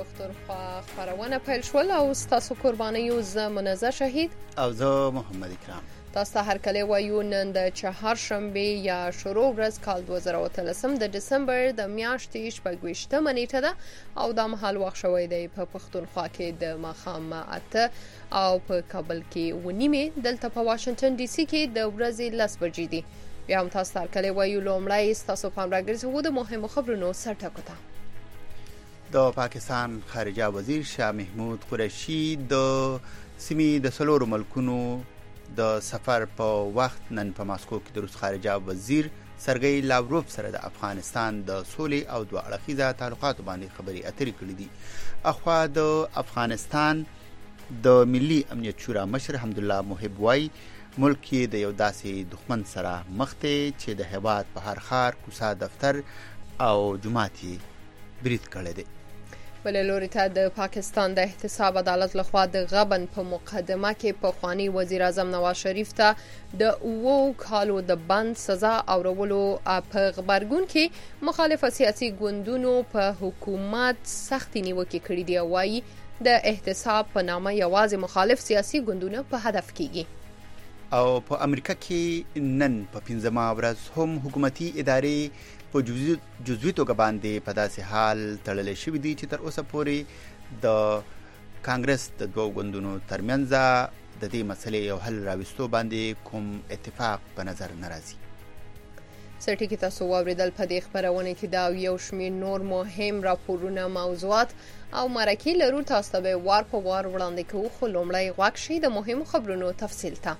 پښتونخوا خپرونه پیل شول او ستاسو قربانیو زه منزه شهید او زه محمد اکرام. تاسو هر کله وایو نن د چهارشنبه یا شروع ورځ کال 2013 د دسمبر د میاشتې 28مه نیټه ده او د مهال وخت شوی دی په پښتونخوا کې د ماښام 8 او په کابل کې 9 دلته په واشنگټن ډي سي کې د ورځې 10 بجې دي. بیا هم تاسو هر کله وایو لومړی تاسو پام راګرځوو د مهمو خبرونو سرټکو ته. د پاکستان خارجه وزیر شاه محمود قریشي د سیمې د څلورو ملکونو د سفر په وخت نن په ماسکو کې د روس خارجه وزیر سرګئی لاوروف سره د افغانستان د سولې او دوه اړخیزه تعلقاتو باندې خبرې اترې کړې دي. اخوا د افغانستان د ملي امنیت شورا مشر حمدالله محب وای ملک کې د یو داسې دښمن سره مخ دی چې د هیواد په هر ښار کوڅه دفتر او جومات یې برید کړی دی. بل لوري ته د پاکستان د احتساب عدالت لخوا د غبن په مقدمه کې پخوانی وزیر اعظم نواز شریف ته د 2 کالو د بند سزا اورولو په خبرګون کې مخالف سیاسي ګوندونو په حکومت سختي نیوکې کړې دي. وايي د احتساب په نامه یوازې مخالف سیاسي ګوندونه په هدف کېږي. او په امریکا کې نن په 15مه ورځ هم حکومتي ادارې په جزوي توګه باندې په داسې حال تړلې شوې دي چې تر اوسه پورې د کانګرس د دوه ګوندونو ترمنځ د دې مسلې یو حل راوستو باندې کوم اتفاق په نظر نه راځي. سرټی کې تاسو واوریدل په دې خبرونه کې دا یو شمېر نور مهم راپورونه موضوعات او مرکې لرو. تاسو ته وار په وار وړاندې کوو خو لومړی غوږ شئ د مهمو خبرونو تفصیل ته.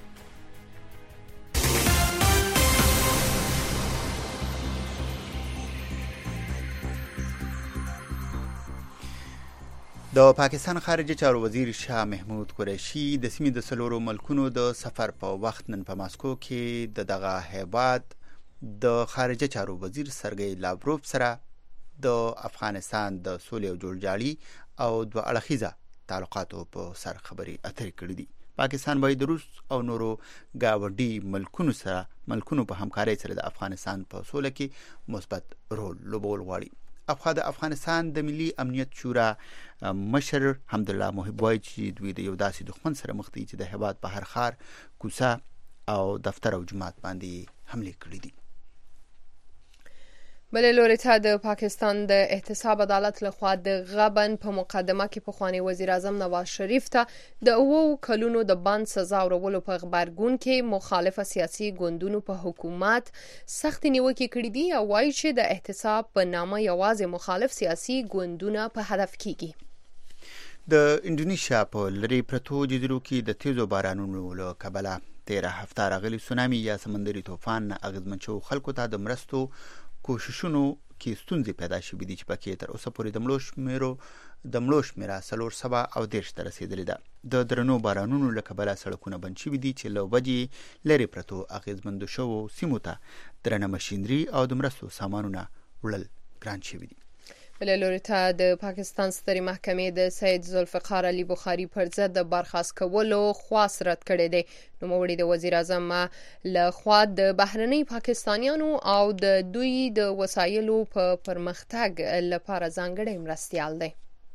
د پاکستان خارجه چارو وزیر شاه محمود قریشي د سیمې د څلورو ملکونو د سفر په وخت نن په ماسکو کې د دغه هیواد د خارجه چارو وزیر سرګئی لاوروف سره د افغانستان د سولې او جوړجاړي او دوه اړخیزه تعلقاتو په سر خبرې اترې کړې دي. پاکستان باید د روس او نورو گاونډي ملکونو په همکارۍ سره د افغانستان په سوله کې مثبت رول لوبول غواړي. افغان د افغانستان د ملي امنیت شورا مشر حمدالله محب وای چې دوی د یو داسې دښمن سره مخ دي چې د هیواد په هر ښار کوڅه او دفتر او جومات باندې حمله کړې دي. بل لوري ته د پاکستان د احتساب عدالت لخوا د غبن په مقدمه کې پخوانی وزیر اعظم نواز شریف ته د 2 کلونو د بند سزا اورولو په خبرګون کې مخالف سیاسي ګوندونو په حکومت سخت نیوکې کړې دي او وايي چې د احتساب په نامه یوازې مخالف سیاسي ګوندونه په هدف کېږي. د انډونیشیا په لری پرتو جزیرو کې د تیزو بارانونو له کبله 13 هفته راغلي سونامي یا سمندري طوفان اغیزمن شو خلکو ته د مرستو کوششونو کې ستونزې پیدا شوې دي چې پکې تر اوسه پورې د مړو شمیره 410 ته رسیدلې ده. د درنو بارانونو له کبله سړکونه بند شوي دي چې له وجې لرې پرتو اغیزمندو شوو سیمو ته درنه ماشینري او د مرستو سامانونه وړل ګران شوي دي. بل لوري ته د پاکستان سترې محکمې د سید ذوالفقار علي بخاري پر ضد د برخاست کولو خواست رد کړی دی. نوموړي د وزیر اعظم له خوا د بهرني پاکستانیانو او د دوی د وسایلو په پرمختګ لپاره ځانګړی مرستیال دی.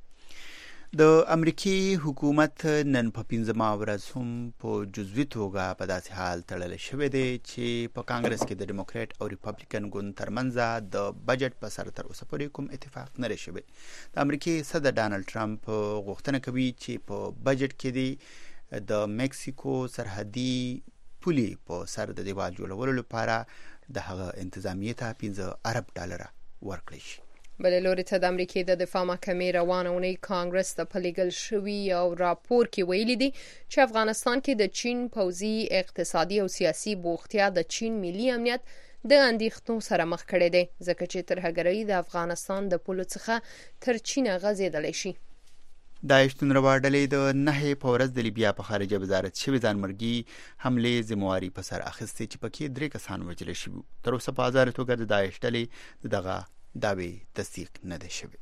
د امریکای حکومت نن په 15مه ورځ هم په جزوي توګه په داسې حال تړل شوی دی چې په کانګرس کې د ډیموکرات او ریپبلیکن ګوند ترمنځ د بجټ په سر تر اوسه پورې کوم اتفاق نه لري شوی. د امریکای صدر ډانلډ ټرمپ غوښتنه کوي چې په بجټ کې د مکسیکو سرحدي پولي په سر د دیوال جوړولو لپاره د هغه انتظامیه ته 15 ارب ډالر ورکړي شي. بل لوري ته د امریکای د دفاع محکمې روانه اونۍ کانګرس ته په لیږل شوي او راپور کې ویلي دي چې افغانستان کې د چین پوځي اقتصادي او سیاسي بوختیا د چین ملي امنیت د اندېښنو سره مخ کړی دی ځکه چې ترهګرۍ د افغانستان د پولو څخه تر چین غځېدلی شي. د اشتونروا ډلې د 9 په ورځ د لیبیا په خارجه وزارت شوی ځانمرګي حمله ذمہواری په سر اخیستې چې پکې 3 کسان وژل شوي. تر اوسه په آزاد توګه د داعش ډلې دغه داوی تصدیق نه ده شوی.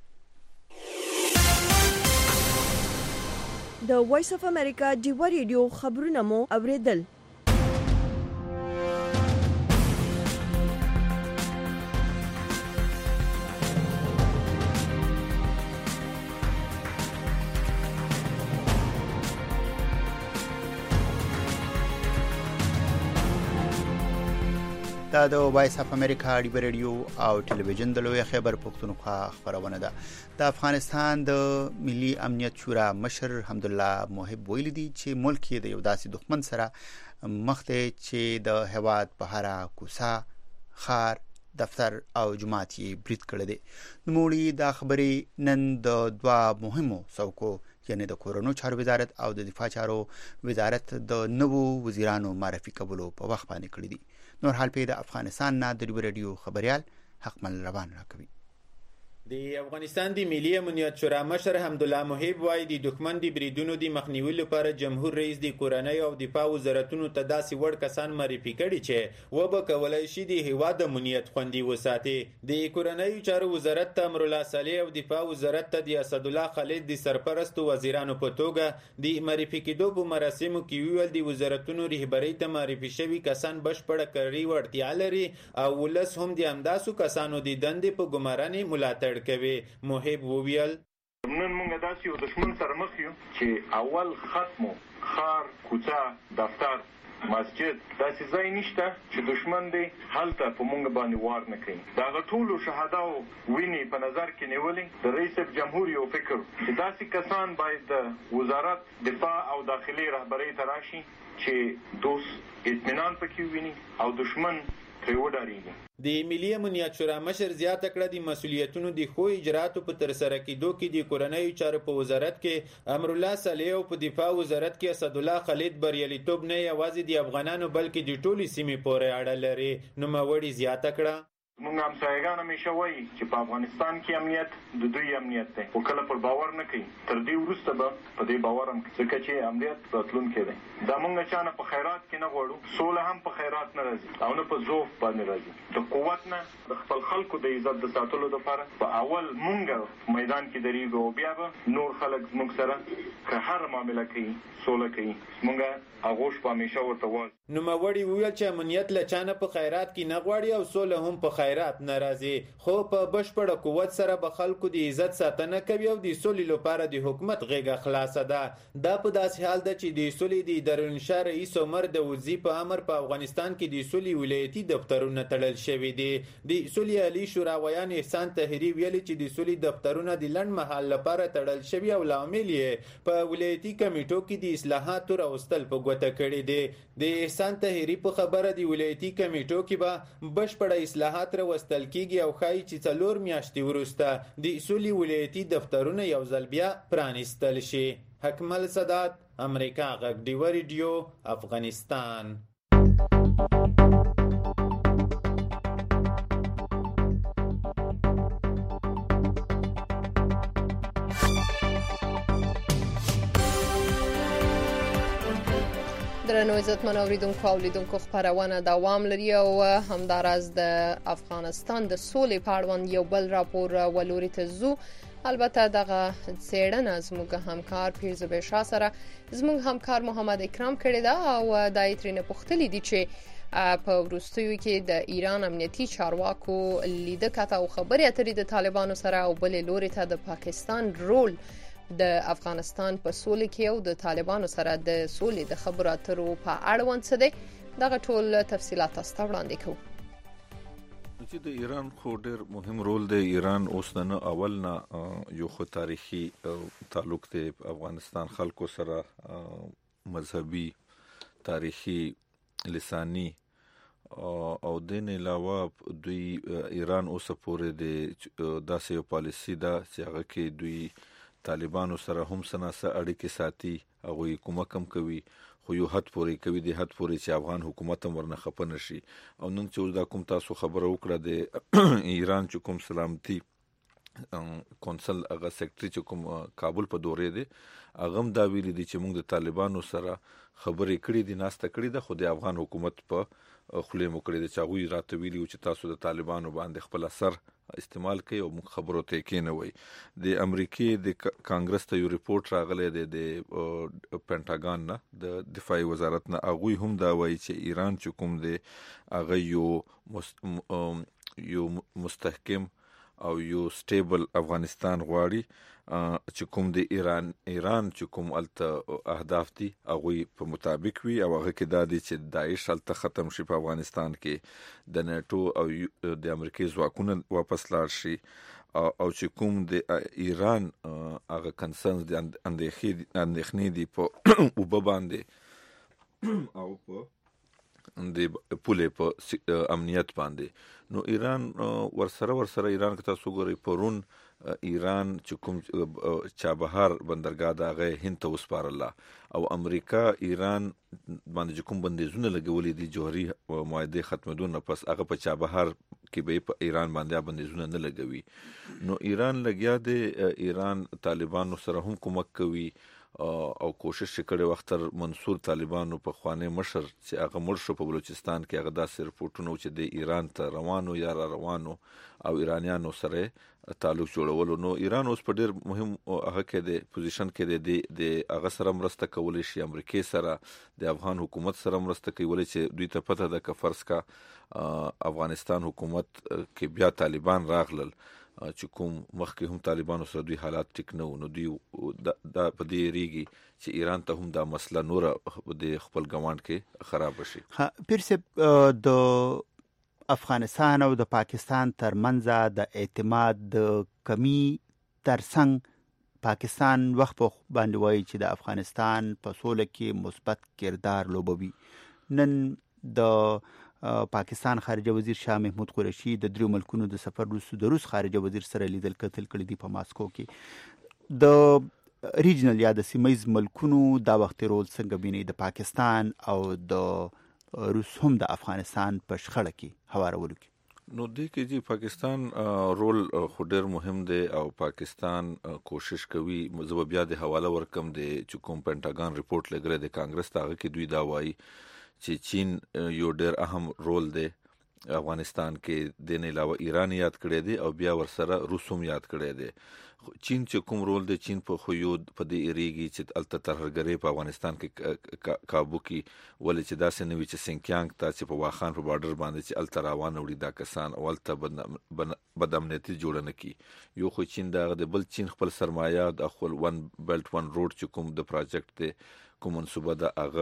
د وایس اف امریکا ډیو ریډیو خبرونه مو اوریدل. دا د وایس اف امریکا ډیبر رادیو او ټلویزیون د لوی خیبر پښتونخوا خبرونه ده. د افغانستان د ملي امنیت شورا مشر حمدالله محب ویلي دي چې ملک د یو داسې دښمن سره مخ دی چې د هیواد په هره کوڅه، خار، دفتر او جماعت یې برید کړی دی. نوموړي دا خبرې نن د دوه مهمو څوکو یعنی د کورونو چارو وزارت او د دفاع چارو وزارت د نوو وزیرانو معرفي کولو په وخت باندې کړی دي. نور حال په د افغانستان نه د ډیبر رادیو خبريال حقمل روان راکوي. د افغانستان د ملي امنیت شورا مشر حمدالله محب وايي د دښمن د بریدونو د مخنیوي لپاره جمهور رئیس د کورنۍ او دفاع وزارتونو ته داسې وړ کسان معرفي کړي چې وبه کولای شي د هیواد امنیت خوندي وساتي. د کورنۍ چارو وزارت ته امرالله صالح او دفاع وزارت ته د اسدالله خالد د سرپرستو وزیرانو په توګه د معرفي کېدو په مراسمو کې ویل د وزارتونو رهبرۍ ته معرفي شوي کسان بشپړه کړي وړتیا لري او ولس هم د همداسو کسانو د دندې په ګمارنې ملاتړ کوي. محب وویل نن موږ داسې یو دښمن سره مخ یو چې اول ختمو خار، کوڅه، دفتر، مسجد داسې ځای نشته چې دښمن دی هلته په موږ باندې وار نه کوي. د هغه ټولو شهداو وینې په نظر کې نیولې د رئیس جمهور یو فکر چې داسې کسان باید د وزارت دفاع او داخلي رهبرۍ ته راشي چې دوست اطمینان پکې ویني او دښمن ترې وډارېږي. د ملي امنیت شورا مشر زیاته کړه د مسؤلیتونو د ښو اجراتو په ترسره کېدو کې د کورنۍ چارو په وزارت کې امرالله صالح او په دفاع وزارت کې اسدالله خالد بریالیتوب نه یوازې د افغانانو بلکې د ټولې سیمې پورې اړه لري. نوموړي زیاته کړه موږ همسایګان همیشه وایي چې په افغانستان کې امنیت د دوی امنیت دی خو کله پر باور نه کوي. تر دې وروسته به په دې باور هم کوي ځکه چې امنیت راتلونکی دی. دا موږ چا نه په خیرات کې نه غواړو، سوله هم په خیرات نه راځي او نه په ضعف باندې راځي. د قوت نه د خپل خلکو د عزت د ساتلو لپاره په اول موږ میدان کې درېږو او بیا به نور خلک زموږ سره که هر معامله کوي سوله کوي. موږ اغوش په همیشه ورته وایو. نوموړي وویل چې امنیت له چا نه په خیرات کې نه غواړي او سوله هم په خیرات نه راځي خو په بشپړه قوت سره به خلکو د عزت ساتنه کوي او د سولې لپاره د حکومت غېږه خلاصه ده. دا په داسې حال ده چې د سولې د دارالانشا رئیس عمر داودزي په امر په افغانستان کې د سولې ولایتي دفترونه تړل شوي دي. د سولې عالي شوراویان احسان طاهري ویلي چې د سولې دفترونه د لنډ مهال لپاره تړل شوي او لامل یې په ولایتي کمیټو کې د اصلاحاتو راوستل په ګوته کړي دي. د احسان طاهري په خبره د ولایتي کمیټو کې به بشپړه اصلاحات راوستل کیږي او ښایي چې 4 میاشتې وروسته د سولې ولایتي دفترونه یو ځل بیا پرانیستل شي. حکمل سادات، امریکا غږ ډیبر رادیو، افغانستان. درنو عزتمن اوریدونکو او لیدونکو خبرونه دوام لري او همداراز د افغانستان د سولې په اړوند یو بل راپور ولوري ته زو. البته دغه څېړنه زموږ همکار پیرزبیر شاه سره زموږ همکار محمد اکرام کړې ده او دای ترنه پوښتلې دي چې په وروستیو کې د ایران امنیتي چارواکو لیده کاته او خبرې اترې د طالبانو سره او بل لوري ته د پاکستان رول د افغانستان په سولې کې او د طالبانو سره د سولې د خبرو اترو په اړوند څه دي. دغه ټول تفصيلات تاسو وړاندې کوو. چې د ایران خو ډېر مهم رول دی. ایران اوس نه اول نه یو خو تاریخي تعلق دی افغانستان خلکو سره، مذهبي، تاریخي، لسانی او دین علاوه دوی ایران اوس پورې د داسې یو پالیسی ده چې هغه کې دوی طالبانو سره هم سناسه اړیکې ساتي، هغوی کومک هم کوي خو یو حد پورې کوي، د حد پورې چې افغان حکومت هم ورنه خفه نشي. او نن چې اوس دا کوم تاسو خبره وکړه د ایران چې کوم سلامتي کونسل هغه سیکرټري چې کوم کابل په دورې دی هغه هم دا ویلي دي چې موږ د طالبانو سره خبرې کړې دي، ناسته کړې ده خو د افغان حکومت په خولې مو کړې ده چې هغوی راته ویلي چې تاسو د طالبانو باندې خپل اثر استعمال کوي او موږ خبرو ته کېنوي. د امریکای د کانګرس ته یو ریپورت راغلی دی د پینټاګان نه د دفاعي وزارت نه، هغوی هم دا وایي چې ایران چې کوم دی هغه یو مستحکم او یو سټیبل افغانستان غواړي چې کوم د ایران چې کوم الته اهداف دي هغه په مطابق وي او هغه کې دا دي چې داعش الته ختم شي په افغانستان کې د ناتو او د امریکای ځواکونه واپس لاړ شي او چې کوم د ایران هغه کنسرنز د اندېښنې دي په وب باندې او په د پوله په امنیت باندې نو ایران ورسره ایران که تاسو ګورئ پرون ایران چې کوم چابهار بندرګاه د هغه هند ته وسپارله او امریکا ایران باندې کوم بندیزونه لګولې دي جوهري معاهده ختمېدون پس هغه په چابهار کې به په ایران باندې بندیزونه نه لګوي نو ایران لګیا دی ایران طالبانو سره هم کومک کوي او کوشش کړي وخت منصور طالبانو په خوانه مشر چې هغه مرشد په بلوچستان کې هغه داسې رپورټونه چې د ایران ته روانو یا روانو او ایرانیانو سره تعلق جوړولو نو ایران اوس په ډیر مهم هغه کې د پوزیشن کې د هغه سره مرسته کولای شي امریکای سره د افغان حکومت سره مرسته کوي چې دوی ته پته ده که فرض کا افغانستان حکومت کې بیا طالبان راغلل چې کوم مخکې هم طالبانو سره دوی حالات ټیک نه نو دوی دا په دې ریږي چې ایران ته هم دا مسله نور د خپل ګوند کې خراب شي پیرسه د افغانستان او د پاکستان ترمنځ د اعتماد د کمی ترڅنګ پاکستان وخت په باندې وایي چې د افغانستان په سوله کې مثبت کردار لوبوي نن د پاکستان خارجه وزیر شاه محمود قریشي د دریو ملکونو د سفر وروسته د روس خارجه وزیر سره لیدل کتل کړي دي په ماسکو کې د ریجنل یا د سیمایز ملکونو دا وخت رول څنګه ویني د پاکستان او د روس هم د افغانستان په شخړه کې هوارولو کې نو دې کې چې پاکستان رول خو ډېر مهم دی او پاکستان کوشش کوي زه بیا د حواله ورکم د چې کوم پینټاګان ریپورت لګره د کانګرس تاغه کې دوی دا وایي چې چین یو ډېر اهم رول دی افغانستان کې د نه علاوه ایران یاد کړی دی او بیا ورسره روس هم یاد کړی دی چین چې کوم رول دی چین په خو یو په دې اریږي چې الته ترهګرۍ په افغانستان کې کابو کې ولې چې داسې نوې چې سینکیانګ ته چې په واخان په بارډر باندې چې الته روان وړي دا کسان ولته بدامنیتي جوړ نه کی یو خو چین دا د بل چین خپل سرمایه د خپل ون بیلټ ون روډ چې کوم د پروجیکټ دی کوم منصوبه ده هغه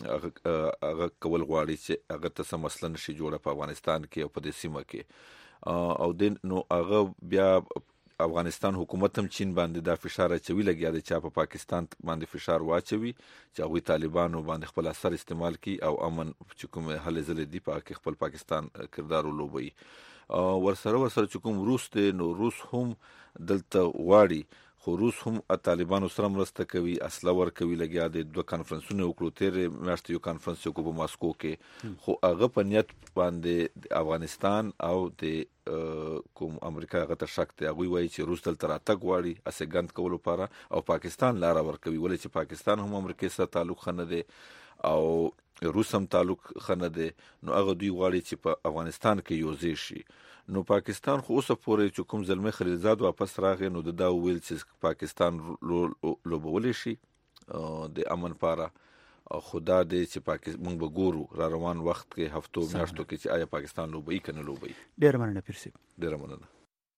کول غواړي چې هغه ته سم مسله نشي جوړه په افغانستان کې او په دې سیمه کې او د نو هغه بیا افغانستان حکومت هم چین باندې دا فشار اچوي لګیا دی چې په پاکستان باندې فشار واچوي چې هغه طالبانو باندې خپل اثر استعمال کړي او امن چې کوم هلې ځلې دی په خپل پاکستان کردار ولوبي ورسره چې کوم روس دی نو روس هم دلته واړي خو روس هم طالبانو سره مرسته کوي اسلحه ورکوي لګیا د دوه کانفرنسونه وکړو تیر میاشتې یو کانفرنس وکړو په ماسکو کې خو هغه په نیت باندې افغانستان او د کوم امریکا هغه ته شک دی هغه وایي چې روس دلته راتګ غواړي اسه ګند کولو لپاره او پاکستان لار ورکوي ولې چې پاکستان هم امریکا سره تعلق خنه دی او روس هم تعلق خنه دی نو هغه دوی غواړي چې په افغانستان کې یوځای شي نو پاکستان خو اوسه پورې چې کوم زلمه خلیلزاد واپس راغی نو دا ویل چې پاکستان لوبول شي د امن لپاره خدا دې چې موږ به ګورو را روان وخت کې هفتو میاشتو کې چې آیا پاکستان لوبي کنه لوبي ډېر مننه پیرسي ډېر مننه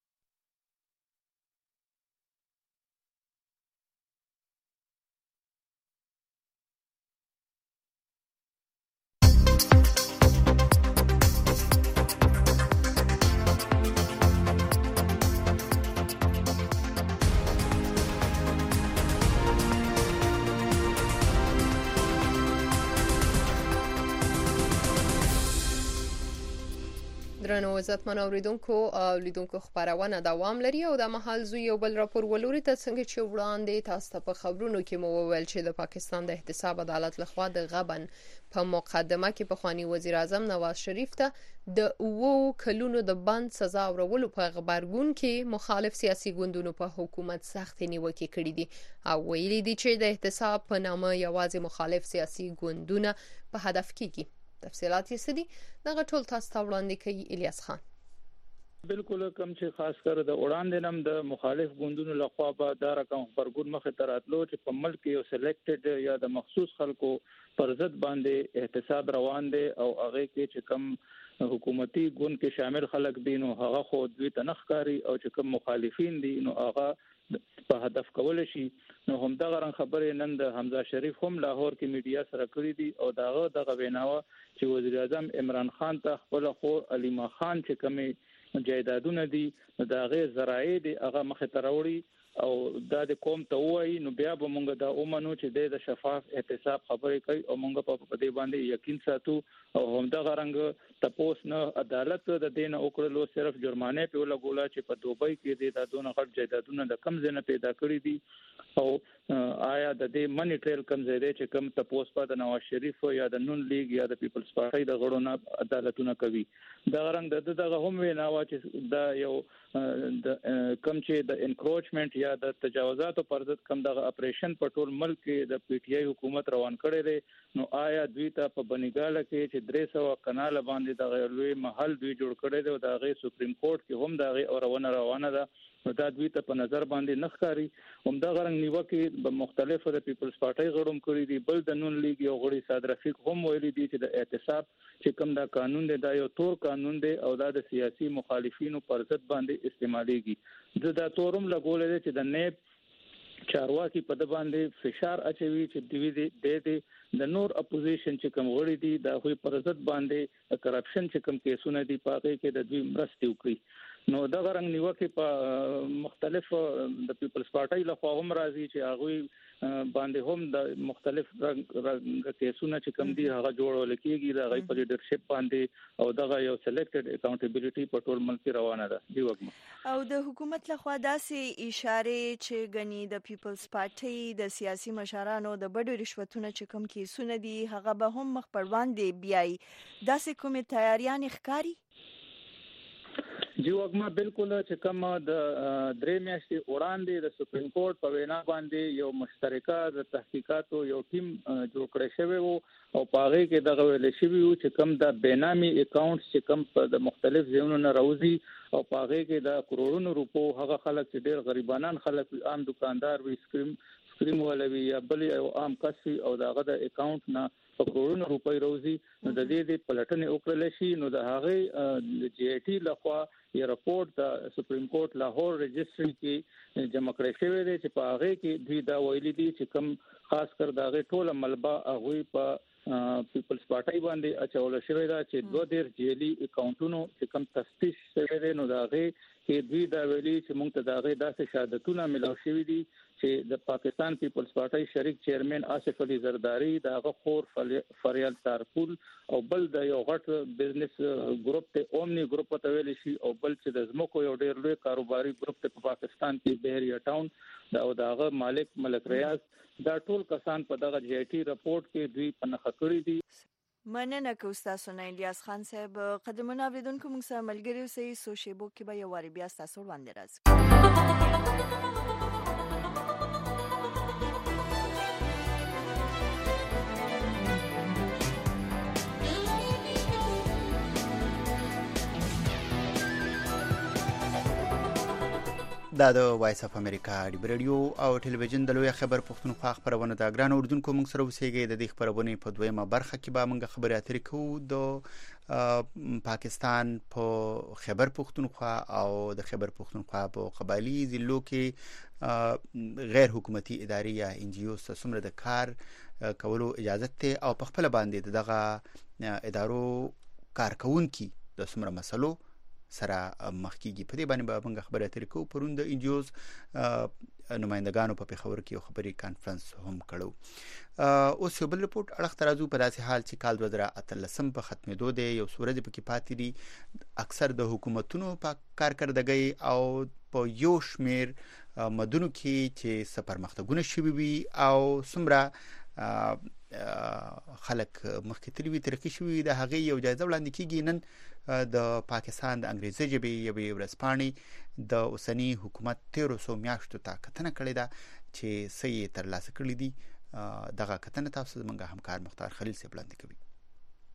درنو عزتمن اوریدونکو او لیدونکو خبرونه دوام لري او د محل زوی یو بل راپور ولوري ته څنګه چې وړاندې تاسو ته په خبرونو کې مو وویل چې د پاکستان د احتساب عدالت لخوا د غبن په مقدمه کې په خواني وزیر اعظم نواز شریف ته د 2 کلونو د بند سزا ورولو په خبرګون کې مخالف سیاسي ګوندونو په حکومت سخت نیوکه کړې دي او ویلي دي چې د احتساب په نامه یوازې مخالف سیاسي ګوندونه په هدف کېږي تفصيلات یې سدي دغه ټول تاسو ته وړاندې کوي الیاس خان بالکل کوم چې خاص کر د وړاندې نم د مخالف ګوندونو لخوا به دا رقم خبرګون مخه تراتلو چې په ملک یو سلیکټډ یا د مخصوص خلکو پر ضد باندې احتساب روان دي او هغه کې چې کم حکومتي ګوند کې شامل خلک دي نو هغه خو دوی تنخکاری او چې کم مخالفین دي نو هغه په هدف کول شي. نو هم دا غران خبرې نن د حمزه شریف هم لاهور کې میډیا سره کړې دي او دغه ویناوه چې وزیر اعظم عمران خان ته خپل خو علیما خان چې کمی جایدادونه دي دا غي زراعي دي هغه مخه تروړي او دا د قوم ته وایي نو بیا به مونږ دا اومنو چې د شفاف احتساب خبرې کوي او مونږ په دې باندې یقین ساتو او هم دا غرنګ تپوس نه عدالت د دین وکړلو صرف جرمانه په لګولا چې په دوبۍ کې د دونه غټ جایدادونه د کم زنه پیدا کړی دي او آیا د دې منی ټریل کم زیاده چې کم تپوس په د نواز شریف یا د نون لیگ یا د پیپلز پارټي د غړو عدالتونه کوي دا غرنګ دغه هم وینا چې دا یو د کم چې د انکروچمنت یا د تجاوزاتو پر ضد کم دغه اپریشن په ټول ملک کې د پی ټ آی حکومت روان کړی دی نو آیا دوی ته په بنګاله کې چې 300 کانال باندې د لوی محل دوی جوړ کړی دی او د غي سپریم کورټ کې هم د روانه ده دا دوی ته په نظر باندې نخکاری هم دا غرنګ نیوکه په مختلفو د پیپلز پارټي غړوم کړی دي بل د نون لیگ یو غړي صاد رفیق هم ویلي دي چې د احتساب چې کوم دا قانون دی دا یو تور قانون دی او دا د سیاسي مخالفینو پر ضد باندې استعماليږي دا تورم لګول دي چې د نیب چارواکي په د باندې فشار اچوي چې دوی د نور اپوزیشن چې کوم غړي دي دا خو پر ضد باندې کرپشن چې کوم کیسونه دي پاګه کې د دوی مرستې وکړي. نو دا غرنګ نیوکه په مختلف د پیپلز پارټي لخوا هم راځي چې هغه باندې هم د مختلف رنګ کیسونه چې کوم دي هغه جوړول کېږي د غي په لیډرشپ باندې او دغه یو سلیکټډ اکاونټیبিলিټي په ټول ملک روانه ده دی وګم او د حکومت لخوا داسې اشاره چې غني د پیپلز پارټي د سیاسي مشرانو د بډو رشوتونه چې کوم کیسونه دي هغه به هم مخ پر وړاندې بیاي داسې کومه تیاریان ښکاری جی وګما بالکل چې کوم د درې میاشتې وړاندې د سپریم کورټ په وینا باندې یو مشترکه د تحقیقاتو یو ټیم جوړ کړی شوی وو او پاره کې دغه ویل شوی وو چې کوم د بینامي اکاونټ چې کوم په د مختلف ځایونو نه راوځي او پاره کې د کروڑونو روپو هغه خلک چې ډېر غریبانان خلک عام دکاندار وي سکریم ولوي یا بل یو عام کس او دغه د اکاونټ نه په کروڑونو روپۍ راوځي نو د دې پلټنې وکړل شي نو د هغه جی ای ټي لخوا یو رپورت د سپریم کورټ لاهور رجسټري کې جمع کړی شوی دی چې په هغه کې دوی دا ویلي دي چې کوم خاص کر دا غي ټوله ملبا هغه په پیپلز پارټي باندې اچول شوی دا چې 2 جیلی اکاونټونو چې کوم تفتیش شوی دی نو دا غي کې دوی دا ویلي چې موږ ته دا غي داسې شهادتونه ملو شوی دي چې د پاکستان پیپلز پارټي شریک چیرمن آصف علي زرداری دا غفور فریال تارپول او بل د یو غټ بزنس ګروپ ته اومني ګروپ ته ویل شي او بل چې د زمکو یو ډېر لوی کاروباري ګروپ ته په پاکستان کې بهریا ټاون دا او داغه مالک ملک ریاض دا ټول کسان په دغه جی ای ټي رپورت کې دوی پنځه کړی دي. مننه که استاد سونه الیاس خان صاحب قدمونه اوریدونکو موږ سره ملګری اوسئ سوشیبو کې به یو واری بیا تاسو وړاندې راځي. دا د وایس اف امریکا د رادیو او ټلویزیون د لوی خبر پښتونخوا خبرونه د ګران اردوونکو موږ سره اوسېږي د دې خبرونه په دویمه برخه کې به موږ خبرې اترې کوو د پاکستان په خبر پښتونخوا او د خبر پښتونخوا په قبایلی ضلعو کې غیر حکومتي ادارې یا ان جی او سره د کار کولو اجازه ته او په خپل باندې دغه ادارو کارکونکو د سمره مسلو سره مخکېږي په دې باندې به موږ خبرې اترې کوو. پرون د انجیوز نمائندګانو په پیښور کې یو خبري کانفرنس هم کړو. اوس یو بل رپورټ اړخ ترازو په داسې حال چې کال 2013 په ختمېدو دی یو سورج پکې پاتې دي اکثر د حکومتونو په کارکردګۍ او په یو شمیر مدنو کې چې سپرمختګونه شوي وي او سمره خلک مخکې تلوي ترقی شوي د هغې یو جایزه وړاندې کېږي. نن د پاکستان د انګریزي ژبې یوې ورځپاڼې د اوسني حکومت 1300 میاشتو ته کتنه کړې ده چې څه یې ترلاسه کړي دي. دغه کتنه تاسو زموږ همکار مختار خلیل صاحب وړاندې کوي.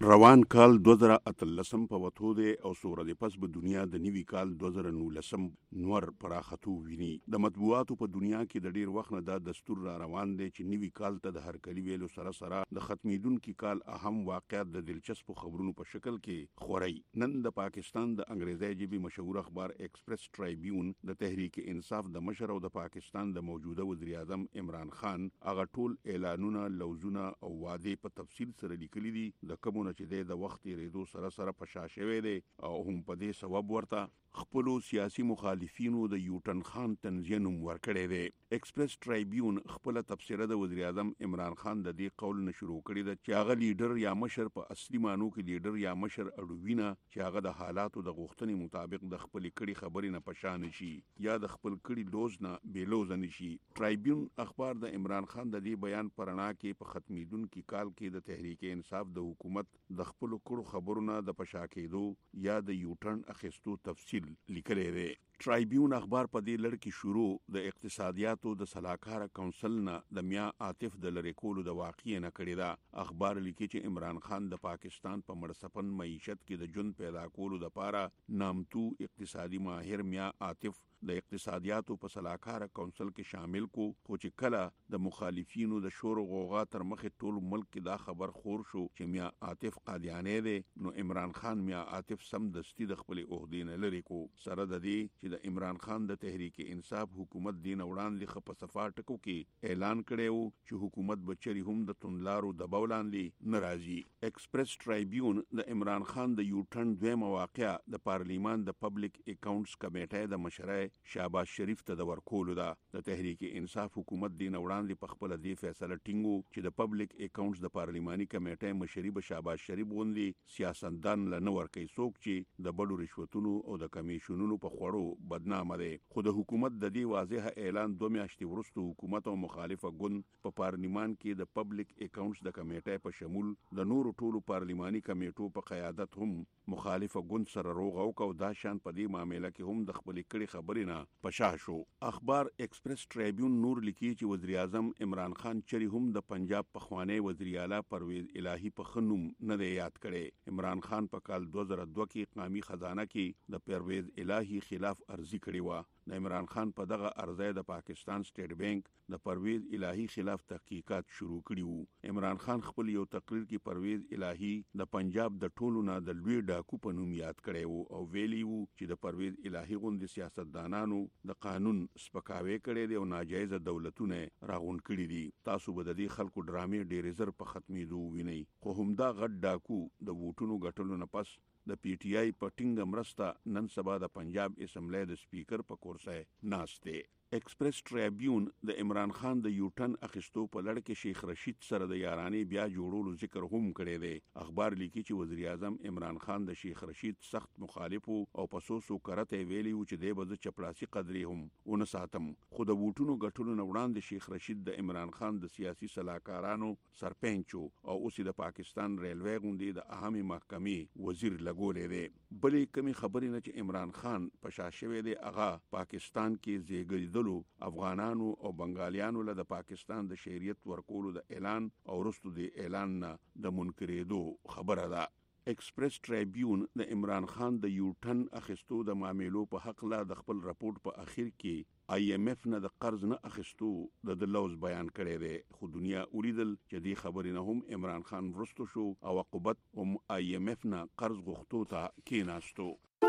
روان کال 2013 په وته دی او سوره د پس په دنیا د نیوي کال 2019 نور پراختو ویني. د مطبوعاتو په دنیا کې د ډیر وخت نه دا دستور را روان دی چې نیوي کال ته د هر کلی ویلو سره سره د ختمیدونکو کال اهم واقعیت د دلچسپ خبرونو په شکل کې خوري. نن د پاکستان د انګریزي ژبې مشهور اخبار ایکسپریس ټرایبیون د تحریک انصاف د مشر او د پاکستان د موجوده وزیر اعظم عمران خان هغه ټول اعلانونه لوزونه او وعده په تفصیل سره لیکلي دي د کومو چې د وخت ریدو سره پشا شوی دی او هم په دې سبب ورته خپل سیاسي مخالفینو د یوټن خان تنزینوم ورکړی دی. ایکسپریس ټرایبیون خپل تفسیره د وزیر اعظم عمران خان د دې قول نه شروع کړی دی چې هغه لیډر یا مشر په اصلي مانو کې لیډر یا مشر اړوینه چې هغه د حالاتو د غوښتنې مطابق د خپل کړي خبرې نه پشان شي یا د خپل کړي لوز نه بیلوز نشي. ټرایبیون اخبار د عمران خان د دې بیان پرانا کې په ختمیدونکو کال کې د تحریک انصاف د حکومت د خپل کړو خبرونه د پشا کېدو یا د یوټرن اخیستو تفصیل لیکلی دی. ټرایبیون اخبار په دې لړ کې شروع د اقتصادیاتو د صلاحکار کونسل نه د میا عاطف د لری کولو د واقعې نه کړی دا. اخبار لیکي چې عمران خان د پاکستان په مرسپن معیشت کې د جون پیدا کولو د پاره نامتو اقتصادي ماهر میا عاطف د اقتصادیاتو په صلاحکار کونسل کې شامل کو خو چې کله د مخالفینو د شور او غوغا تر مخه ټول ملک کې دا خبر خور شو چې میا عاطف قادیانی دی نو عمران خان میا عاطف سم دستی د خپل عہدې نه لری کو. سره د دې چې د عمران خان د تحریک انصاف حکومت دین وړاندې خپ صفا ټکو کې اعلان کړو چې حکومت بچری هم د تونلارو د بولاندې ناراضي. ایکسپریس ټرایبیون د عمران خان د یوټرن دویمه واقعه د پارلیمان د پبلک اکاونټس کمیټې د مشرای شهباز شریف ته د ورکولو ده. د تحریک انصاف حکومت دین وړاندې په خپل دی فیصله ټینګو چې د پبلک اکاونټس د پارلیماني کمیټې مشري به شهباز شریف غوندي سیاستدان لنه ورکي څوک چې د بډو رشوتونو او د کمیشنونو په خوړو بدنامه دي. خو د حکومت د دې واضح اعلان 2 میاشتې وروسته حکومت او مخالفه ګوند په پارلیمان کې د پبلک اکاونټس د کمیټې په شمول د نورو ټولو پارلیماني کمیټو په قیادت هم مخالفه ګوند سره روغ او کو دا شان په دې معاملې کې هم د خپل کړي خبرې نه پشا شو. اخبار ایکسپریس ټرایبیون نور لیکي چې وزیر اعظم عمران خان چری هم د پنجاب پخوانی وزیر اعلی پرویز الهی په خنوم نه دی یاد کړي. عمران خان په کال 2002 کې قومي خزانه کې د پرویز الهی خلاف ارزی کړې و. د عمران خان په دغه ارزی د پاکستان سټیټ بانک د پرویز الهی خلاف تحقیقات شروع کړي وو. عمران خان خپل یو تقریر کې پرویز الهی د پنجاب د ټولو نه د لوی ډاکو په نوم یاد کړي وو او ویلی وو چې د پرویز الهی غوندي سیاستدانانو د قانون سپکاوي کړي دي او ناجایز دولتونه راغون کړي دي. تاسو به د دې خلکو ډرامې ډېر زر په ختمېدو وینئ. خو همدا غټ ډاکو د ووټونو ګټلو نه پس د پی ټی آی په ټینګه مرسته نن سبا د پنجاب اسمبلی د سپیکر په کورسه ناشته. ایکسپریس ټرایبیون د عمران خان د یوټن اخیستو په لړ کې شیخ رشید سره د یارانې بیا جوړولو ذکر هم کړی دی. اخبار لیکي چې وزیر اعظم عمران خان د شیخ رشید سخت مخالف او پسوسو کرته ویلی و چې دی به چپړاسي قدرې هم ونه ساتم. خو د ووټونو ګټلو نه وړاندې شیخ رشید د عمران خان د سیاسي صلاحکارانو سرپنچو او اوس د پاکستان ریلوی غوندي د اهمي محکمې وزیر لګولې دی. بلې کمی خبرې نه چې عمران خان پشا شوی دی هغه پاکستان کې زیږیدل افغانانو او بنگالیانو له د پاکستان د شهریت ورکولو د اعلان او وروسته د اعلان نه د منکرېدو خبره ده. ایکسپریس ټرایبیون د عمران خان د یوټن اخیستو د معاملو په حق لا د خپل راپورټ په اخر کې آی ایم ایف نه د قرض نه اخیستو د لوز بیان کړی دی. خو دنیا ولیدل چې دې خبرې نه هم عمران خان ورستو شو او عقوبت هم آی ایم ایف نه قرض غوښتو ته کېناستو.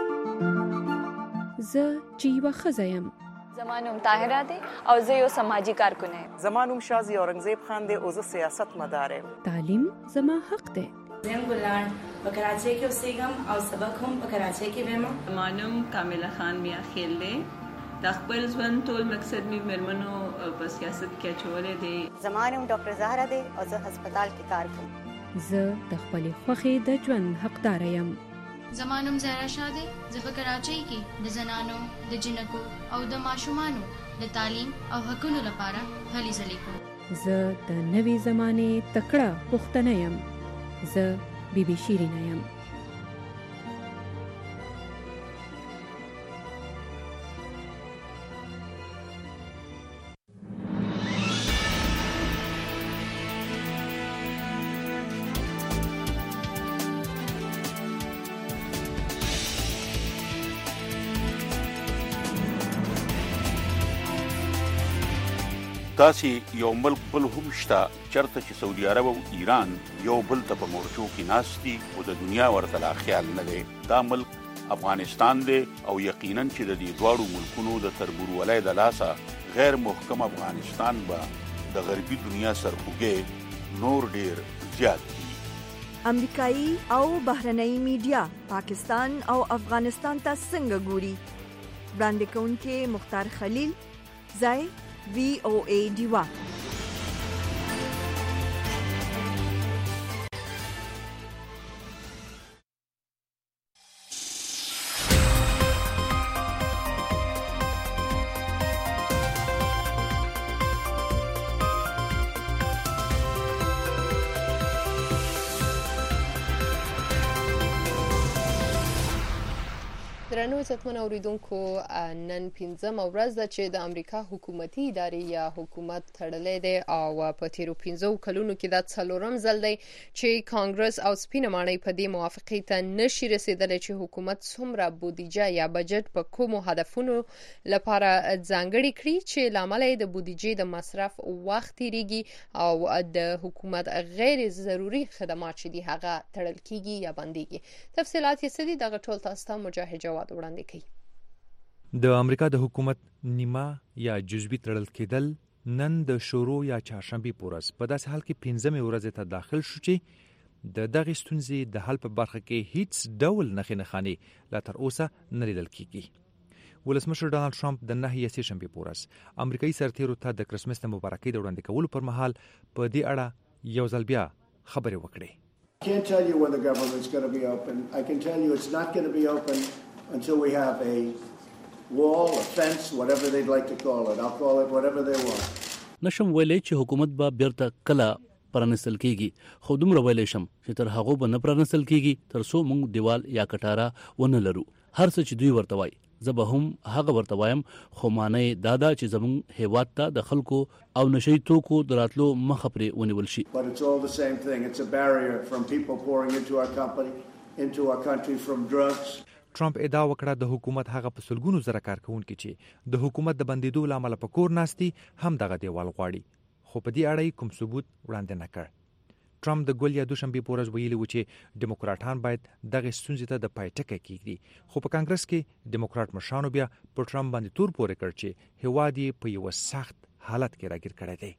زه چې یوه ښځه یم. زمانوم طاهره دی او زه یو سماجی کارکونه یم. زمانوم شازی اورنګزیب خان دی او زه سیاست مدار یم. تعلیم زما حق دی. زم ګلان په کراچۍ کې اوسېږم او سبق هم په کراچۍ کې وایم. زمانوم کامله خان میا خیل دی. د خپل ژوند ټول مقصد می مرمنو په سیاست کې چولې دی. زمانوم ډاکټر زهرا دی او زه هسپتال کې کار کوم. زه د خپل خوښې د ژوند حقدار یم. زمانوم زهرا شاه دی. زه په کراچۍ کې د زنانو د جنکو او د ماشومانو د تعلیم او حقوقو لپاره هلې ځلې کوم. زه د نوې زمانې تکړه پښتنه یم. زه بی بی شیرینه یم. داسې یو ملک بل هم شته چرته چې سعودي عرب او ایران یو بل ته په مورچو کې ناستي او د دنیا ورته لا خیال نه دی. دا ملک افغانستان دی او یقینا چې د دې دواړو ملکونو د تربورولۍ د لاسه غیر محکم افغانستان به د غربي دنیا سرخوږی نور ډیر زیات دي. امریکایي او بهرنۍ میډیا پاکستان او افغانستان ته څنګه ګوري؟ وړاندې کوونکې مختار خلیل، ځای VOA ډیوا. درنو عزتمن اوریدونکو، نن 15 ورځ ده چې د امریکا حکومتي ادارې یا حکومت تړلې ده او په تیرو 15 کلونو کې دا څلورم ځل دی چې کانګرس او سپینه ماڼۍ په دې موافقې ته نشي رسیدلی چې حکومت څومره بودیجه یا بجټ په کومو هدفونو لپاره ځانګړي کړي چې لامل یې د بودیجې د مصرف وخت تیریږي او د حکومت غیر ضروري خدمات چې دي هغه تړل کیږي یا بنديږي. تفصيلات یې سدي دغه ټول تاسو ته مجاهد جواد وړاندې کوي. د امریکا د حکومت نیمه یا جزوي تړل کېدل نن د شروع یا چهارشنبه پورز په داسې حال کې 15 ورځې ته داخل شو چې د دغه ستونزې د حل په برخه کې هیڅ ډول نخښنې لا تر اوسه نه لیدل کیږي. ولسمشر ډانلډ ټرمپ د 9 شنبه پورز امریکایي سرتیرو ته د کرسمس د مبارکۍ د وړاندې کولو پر مهال په دې اړه یو ځل بیا خبرې وکړې. I can't tell you when the government's going to be open. I can tell you it's not going to be open until we have a wall, a fence, whatever they'd like to call it. I'll call it whatever they want. نشم ویلې چې حکومت به بیرته کله پرانستل کیږي، خو دومره ویلې شم چې تر هغه به نه پرانستل کیږي تر څو موږ دیوال یا کټاره ونه لرو. هر څه چې دوی ورته وایي زه به هم هغه ورته وایم، خو معنی دا ده چې زموږ هیواد ته د خلکو او نشئی توکو دراتلو مخه پرې ونیول شي. But it's all the same thing. It's a barrier from people pouring into our country from drugs. ټرمپ ادعا وکړه د حکومت هغه په سلګونو زره کارکونکو چې د حکومت د بندیدو لامل په کور ناستي هم دغه دیوال غواړي، خو په دې اړه کوم ثبوت وړاندې نه کړ. ټرمپ د ګول یا دوشنبه پورز ویلي و چې دیموکراټان باید دغه ستونزې ته د پای ټکی کېږدي، خو په کانګرس کې دیموکراټ مشرانو بیا په ټرمپ باندې تور پورې کړ چې هیواد یې په یو سخت حالت کې راګیر کړی دی.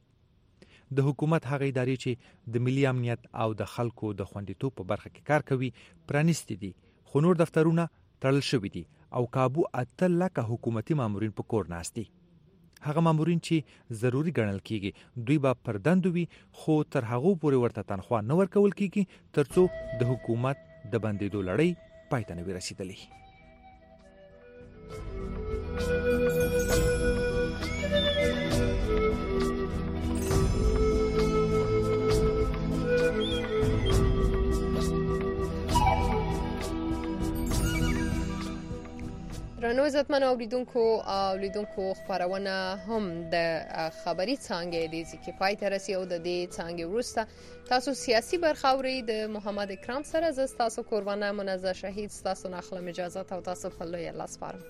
د حکومت هغه ادارې چې د ملي امنیت او د خلکو د خوندیتوب په برخه کې کار کوي پرانیستي دي، خو نور دفترونه تړل شوي دي او کابو 8 لکه حکومتي مامورین په کور ناستي. هغه مامورین چې ضروری ګڼل کیږي دوی به پر دندو وي، خو تر هغه پورې ورته تنخواه نه ورکول کیږي ترڅو د حکومت د بندیدو لړۍ پای ته نه وي رسیدلې. درنو عزتمن اوریدونکو خبرونه هم د خبري څانګې د ځکه پای ته رسي او د دې څانګې وروسته تاسو سیاسي برخه اوري د محمد اکرام سره. ز تاسو قربانه منزه شهید تاسو نه خلم اجازه او تاسو په لوی الله سپارم.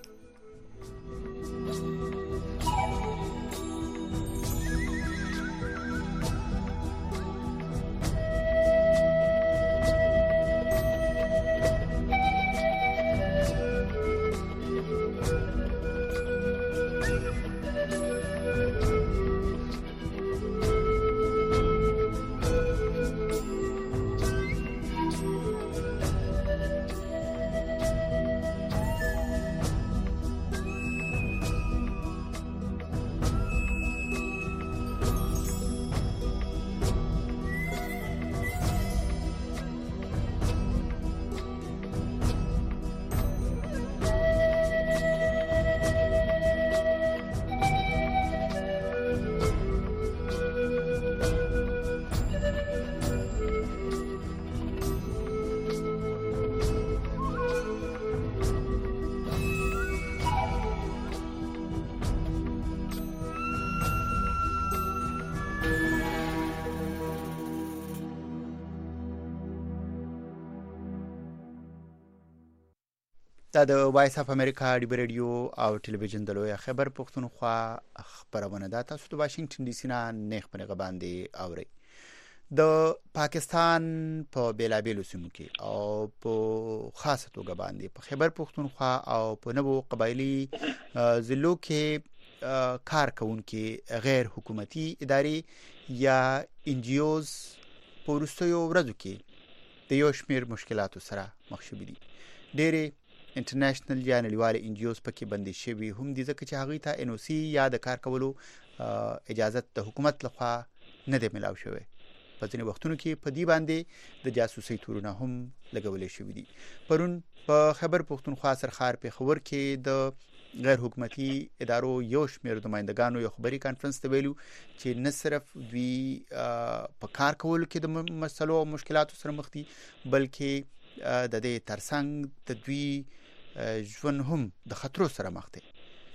دا د وایس اف امریکا د ریډیو او ټلویزیون د لوی خبر پښتونخوا خبرونه ده. تاسو د واشنگټن ډي سي نه نیخ په غباندې اوري. د پاکستان په بیلابیلو سیمو کې او په خاصه توګه باندې په خیبر پښتونخوا او په نوو قبایلی ضلعو کې کار کوونکي غیر حکومتي ادارې یا NGOs په وروستیو ورځو کې د یو شمېر مشکلاتو سره مخ شوي دي. ډېرې انټرنیشنل یا نړیوالې NGOs پکې بندي شوي هم دي ځکه چې هغوی ته NOC یا د کار کولو اجازت د حکومت لخوا نه دی ملاو شوی. په ځینې وختونو کې په دې باندې د جاسوسۍ تورونه هم لګولې شوي دي. پرون په خیبر پښتونخوا سرخار پېښور کې د غیر حکومتي ادارو یو شمېر نمایندګانو یو خبري کانفرنس ته ویلو چې نه صرف دوی په کار کولو کې د مسلو او مشکلاتو سره مخ دي بلکې د دې ترڅنګ د دوی ژوند هم د خطرو سره مخ دي.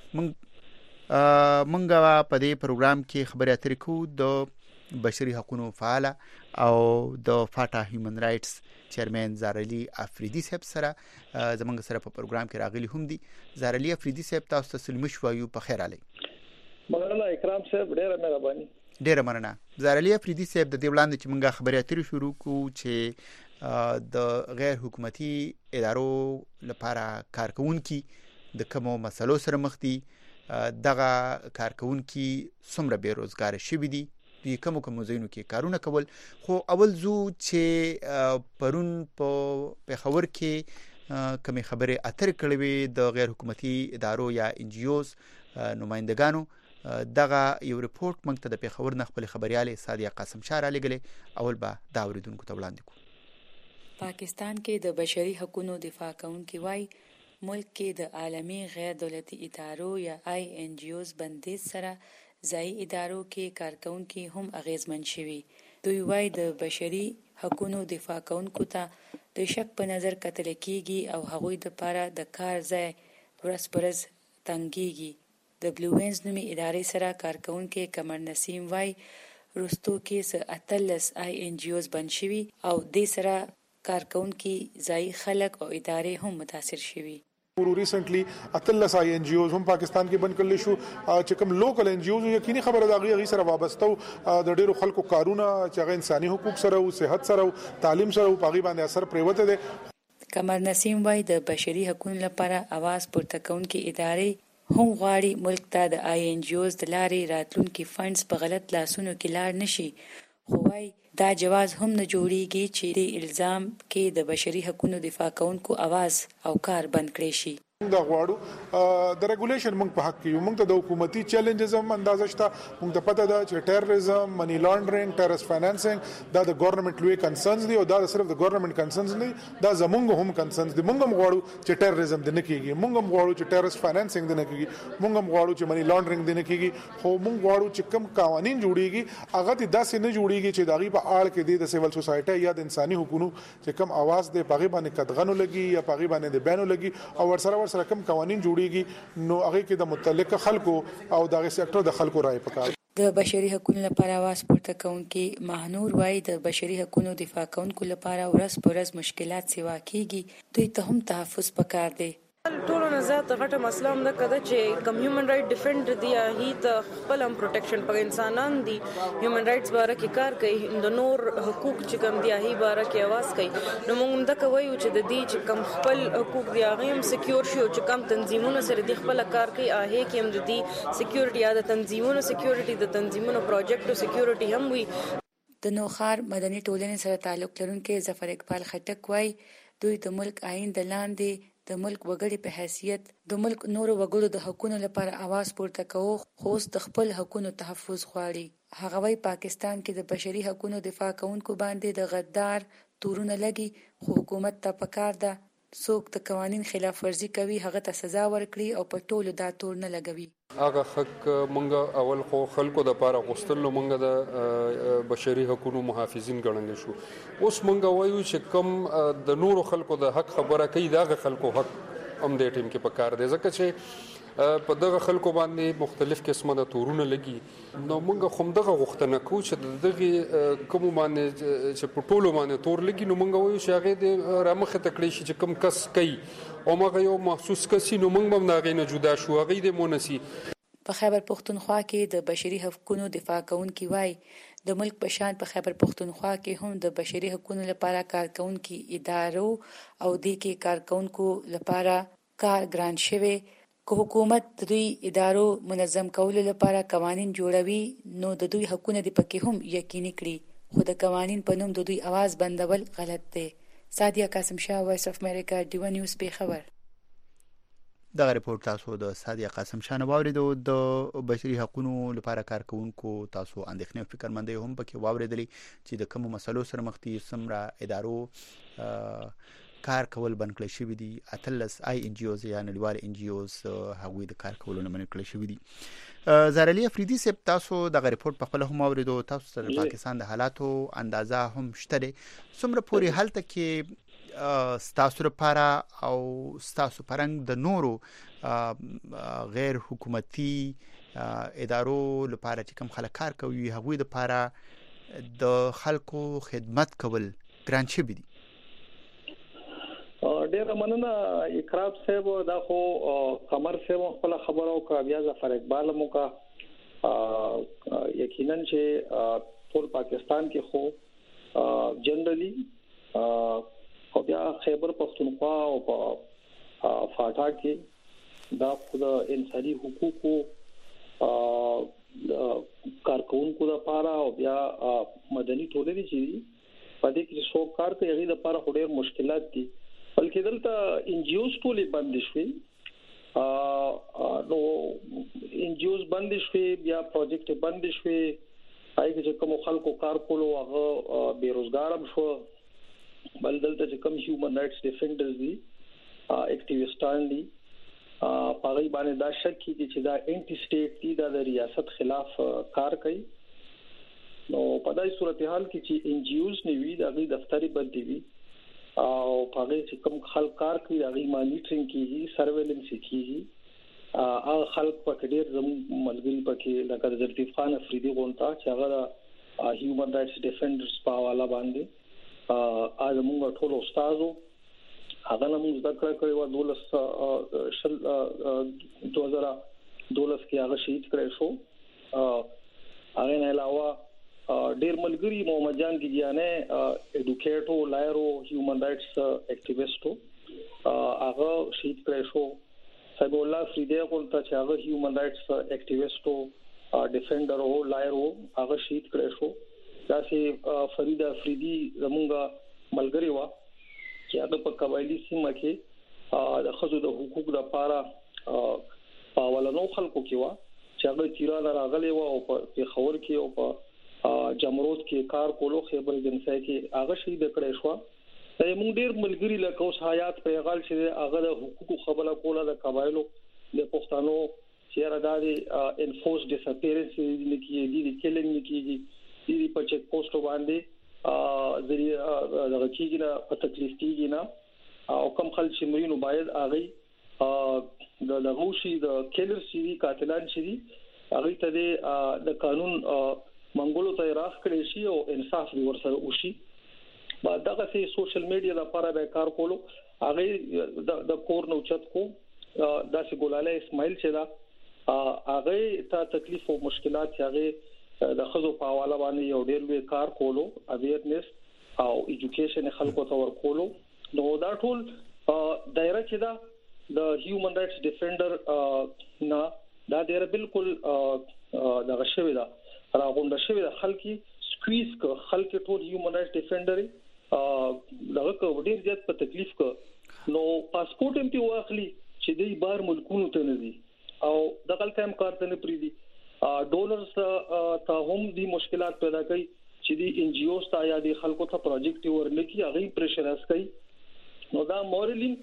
مونږ په دې پروګرام کې خبرې اترې کوو د بشري حقوقو فعال او د فاټا هیومن رائټس چیرمن زارعلی افریدي صاحب سره زمونږ سره په پروګرام کې راغلي هم دي. زارعلی افریدي صاحب تاسو ته سلام شوایو په خیر علي. مننه اکرام صاحب ډیره مهرباني. ډیره مننه. زارعلی افریدي صاحب د دې وړاندې چې مونږه خبرې اترې شروع کوو چې د غیر حکومتي ادارو لپاره کارکونکي د کومو مسلو سره مخ دي، دغه کارکونکي څومره بیروزګار شوي دي، د کومو ځایونو کې کارونه کول. خو اول زو چې پرون په پېښور کې کومې خبرې اترې کړې وې د غیر حکومتي ادارو یا NGOs نمایندګانو، دغه یو ریپورت موږ ته د پېښور نه خپل خبريال سادیه قاسم شاه را لګلې. اول به دا اوریدونکو ته وړاندې کوو. پاکستان کې د بشري حقوقو دفاع کوونکي وایي ملک کې د عالمي غیر دولتي ادارو یا NGOs بندیز سره ځایي ادارو کې کارکونکي هم اغیزمن شوي. دوی وایي د بشري حقوقو دفاع کوونکو ته د شک په نظر کتل کېږي او هغوی دپاره د کار ځای ورځ په ورځ تنګېږي. د بلو وینز نومي ادارې سره کارکونکي قمر نسیم وایي وروستو کې 18 NGOs بند شوي او دې سره کارکونکي ځایي خلک او ادارې هم متاثر شوي. ریسنټلی 18 NGOs هم پاکستان کې بند کړل شو چې کوم لوکل NGOs یقیني خبره دا غي سره وابسته د ډیرو خلکو کارونه چې هغه انساني حقوق سره او صحت سره او تعلیم سره او پاغي باندې اثر پریوته دي. قمر نسیم وایي د بشري حقوقو لپاره आवाज پورته کوونکي ادارې هم غواړي ملک ته د NGOs د لارې راتلونکي فنډز په غلط لاسونو کې لاړ نشي. خو وایي دا جواز هم نه جوړیږي چې د الزام کې د بشري حقوقو دفاع کوونکو आवाज او کار بند کړي شي. دا غواړو د ریګولیشن موږ په حق کې موږ ته د حکومتي چیلنجز هم اندازه شته. موږ ته پته ده چې ټیرریزم، منی لانډرینګ، ټیرریست فاینانسینګ دا د ګورنمنت لوی کنسرنز دي او دا صرف د ګورنمنت کنسرنز نه دا زمونږ هم کنسرنز دي. موږ هم غواړو چې ټیرریزم د نه کیږي، موږ هم غواړو چې ټیرریست فاینانسینګ د نه کیږي، موږ هم غواړو چې منی لانډرینګ د نه کیږي. خو موږ غواړو چې کوم قوانين جوړیږي هغه د داسې نه جوړیږي چې دغه په اړه کې د سیول سوسایټي یا د انساني حقوقو چې کوم आवाज د پاغي باندې قدغنو لګي یا پاغي باندې د بیانو لګي او ورسره کوم قوانين جوړیږي نو هغه کې د متعلق خلکو او دغه سېکټر د خلکو رائے پکار. د بشري حقوقو لپاره आवाज پورته کوونکي مهنور وایي د بشري حقوقو دفاع کوونکو لپاره ورځ په ورځ مشکلات سیوا کیږي. دوی ته هم تحفظ پکار دی. ټولو نه زیاته غټه مسله هم ده کده چې کم هیومن رائټ ډیفنډ دی هی ته خپل هم پروټیکشن په انسانان دي هیومن رائټس باره کې کار کوي، د نور حقوق چې کم دی هی باره کې आवाज کوي. نو موږ دا کوي چې د دې چې کم خپل حقوق دی هغه هم سکیور شي او چې کم تنظیمونه سره د خپل کار کوي هغه کې هم د دې سکیورټي یا د تنظیمونو سکیورټي د تنظیمونو پروجیکټو سکیورټي هم وي. د نوخار مدني ټولنې سره تعلق لرونکي ظفر اقبال خټک وایي دوی د ملک آئین د لاندې د ملک وګړي په حیثیت د ملک نورو وګړو د حقوقو لپاره आवाज پورته کوي خو د خپل حقوقو تحفظ غواړي. هغه وايي پاکستان کې د بشري حقوقو دفاع کوونکو باندې د غدار تورونه لګي خو حکومت ته پکار ده څوک د قوانین خلاف ورزي کوي هغه ته سزا ورکړي او په ټولو دا تور نه لګوي. هغه حق مونږ اول خو خلکو د لپاره غوښتل مونږ د بشري حقوقو محافظین ګڼل شو. اوس مونږ وایو چې کوم د نورو خلکو د حق خبره کوي دا خلکو حق هم د ټیم کې پکار دی ځکه چې په دغه خلکو باندې مختلف قسمه د تورونه لګي نو موږ هم دغه غوښتنه کوو چې دغه کوم باندې چې په ټولو باندې تور لګي نو موږ وایو چې هغه د رامخه تکړې شي چې کوم کس کوي او موږ یو محسوس کسي نو موږ هم هغه نه جدا شو هغه د مونسي. په خیبر پختونخوا کې د بشري حقوقو دفاع کوونکي وای د ملک په شان په خیبر پختونخوا کې هم د بشري حقوقو لپاره کارکونکي ادارو او د کې کارکونکو لپاره کار ګران شوی که حکومت د دوی ادارو منظم کولو لپاره قوانين جوړوي نو د دوی حقوقونه د پکې هم یقیني کړي خو د قوانين په نوم د دوی आवाज بندول غلط دی. سادیا قاسم شاه وایس اف امریکا ډیو نیوز په خبر. دغه ریپورت تاسو د سادیا قاسم شاه نه واوریدو. د بشري حقوقو لپاره کارکونکو تاسو اندېښنې فکرمندۍ هم پکې واوریدلې چې د کوم مسلو سره مخ دي سمره ادارو کار کول بند کړی شوی دي. اتلس آی ان جی اوز یا نړیوال ان جی اوز هغوی د کار کولو نه منع کړی شوی دي. زارعلی افریدي صاحب تاسو دغه ریپورت په خپل هم اوریدو. تاسو سره پاکستان د حالاتو اندازه هم شته سمره پوری حالت کې ستاسو لپاره او ستاسو پرنګ د نورو غیر حکومتي ادارو لپاره چې کوم خلک کار کوي هغوی لپاره د خلکو خدمت کول ګران شوی دي. ډیر مننه اکرام صاحب دا خو قمر صاحب خپل خبرو کا بیا ظفر اقبال مو کا یقینا چې ټول پاکستان کې خو جنرالي او بیا خیبر پختونخوا او فاټا کې دا خود انساني حقوقو کارکونکو لپاره او بیا مدني ټولنې چې په دې کې څو کار کوي هغه لپاره ډېر مشکلات دي بلکې دلته ان جی اوز ټولې بند شوي نو ان جی اوز بند شوي بیا پروجیکټ بند شوي هغه چې کوم خلکو کار کولو هغه بیروزګار هم شو بل دلته چې کوم هیومن رائټس ډیفندرز دي اکټیویسټان دي پاغي باندې دا شک کیږي چې دا انټي سټیټ دي د ریاست خلاف کار کوي نو په دای صورتحال کې چې ان جی اوز نیوي د غي دفتري بدلی وي او پاغي چې کوم خلک کار کوي د غي مانیټرینګ کیږي سرویلنس کیږي هغه خلک په ډېر زموږ ملګری پکې لکه د لطیف خان افریدي غونټا چې هغه هیومن رائټس ډیفندرز په حواله باندې موږ ټول استادو هغه موږ ذکر کړو 2012 کې هغه شهید کړی شو هغه نه علاوه ډیر ملګری محمد جان کیجانه اډوکیټو لایرو هیومن رائټس اکټیویسټو هغه شهید کړی شو صاحب الله فریدی کوته چې هغه هیومن رائټس اکټیویسټو ډیفندر او لایرو هغه شهید کړی شو داسې فرید افریدی زمونږه ملګری و چې هغه په قبایلی سیمه کې د خزو د حقوقو لپاره په ولنو خلکو کې و چې هغه تیران راغلي و او په خور کې او په جمرود کې کار کولو خیبر جنسای کې هغه شهید کړی شو. موږ ډیر ملګری لکه اوس حیات پیغال چې هغه د حقوقو خبره کوله د قبایلو د پښتنو چې راځي انفورس ډیسپیرنس نه کیږي د کلینګ نه کیږي د په چک پوسټ باندې ذریعہ دغه کیږي نه په تکلیف کیږي نه او کم خلک چې مرینو باید هغه د لغوشي د کلر سی وی قاتلان شي هغه ته د قانون منګولو ته راخ کړی شي او انصاف ورسره وشي. بعد دغه سي سوشل میډیا لپاره به کار کولو هغه د کور نو چت کو داسې ګولاله اسماعیل چې دا هغه ته تکلیف او مشکلات هغه د خزو په حواله باندې یو ډېر لوی کار کولو اویرنس او ایجوکیشن خلکو ته ور کولو نو دا ټول دایره چې دا د هیومن رائټس ډیفندر نه دا ډېر بالکل دغه شوی دا راغونډه شوی د خلکي سکویز ک خلک ټول هیومن رائټس ډیفندر دغه کو ډیر زیات په تکلیف ک نو پاسپورت هم په واخلي چې د بار ملکونو ته نه دي او دغه ټایم کار ته نه پریدي ډونرز ته هم دي مشکلات پیدا کوي چې د ان جی اوز ته یا د خلکو ته پروجیکټ ورنکي هغه پریشرایز کوي نو دا مورالي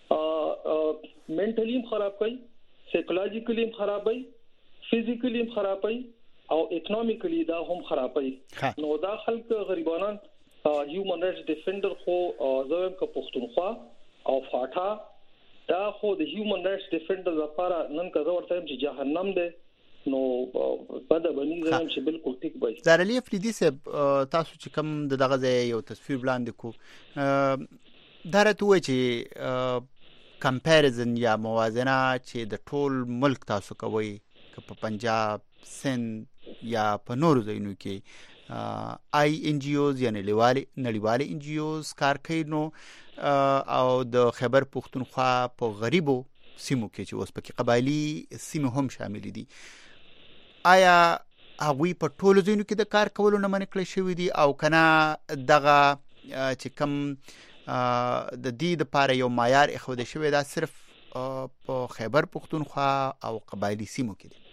منټلی خراب کوي سایکولوژیکلی خراب کوي فزیکلی خراب کوي او اکونومیکلی دا هم خرابوي نو دا خلک غریبانان هیومن رائټس ډیفندر خو زویم کا پښتونخوا او فاټا دا خو د هیومن رائټس ډیفندر لپاره نن کزه ورته چې جهنم ده نو په د بنی زم چې بالکل ټیک وای. زارلی افریدي صاحب تاسو چې کوم دغه ځای یو تصویر وړاندې کو دا راته وایي چې کمپیریزن یا موازنه چې د ټول ملک تاسو کوي که په پنجاب، سند یا په نورو ځایونو کې آی ان جی اوز یا نړیوالې ان جی اوز کار کوي، نو او د خیبر پختونخوا په غریبو سیمو کې چې اوس پکې قبایلی سیمې هم شامل دي، آیا هغوی په ټولو ځایونو کې د کار کولو نه منع کړی شوي دي او کنه دغه چې کوم د دې لپاره یو معیار اخوده شوی دا صرف په خیبر پختونخوا او قبایلی سیمو کې دي؟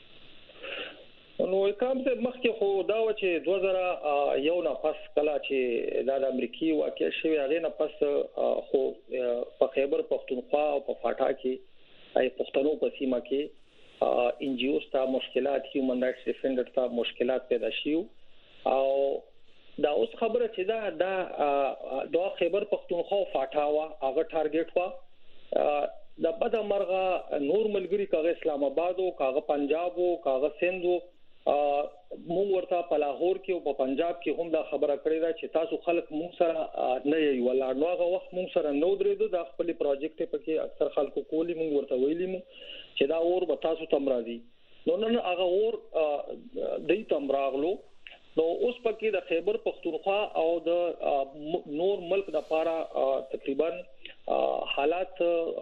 نو کوم څه مخکې خو دا و چې 2001 نه پس کله چې د امریکای واقع شوی هغه نه پس خو په خیبر پختونخوا او په فاټا کې ای پښتنو په سیمه کې ان جی اوز ته مشکلات، هیومن رائټس ډیفندر ته مشکلات پیدا شیو او دا اوس خبره چې دا خیبر پختونخوا او فاټا وا هغه ټارګټ وا د بد مرغه نور ملګری کاغه اسلام آباد او کاغه پنجاب او کاغه سند مونږ ورته په لاهور کې او په پنجاب کې هم دا خبره کړې ده چې تاسو خلک مونږ سره نه یې ولاړ نو هغه وخت مونږ سره نو درېدو د خپل پروجیکټ په کې اکثر خلکو کولی مونږ ورته ویلي مو چې دا اور به تاسو تم راځي نو نن هغه اور دې تم راغلو. نو اوس پکې د خیبر پختونخوا او د نور ملک د لپاره تقریبا حالات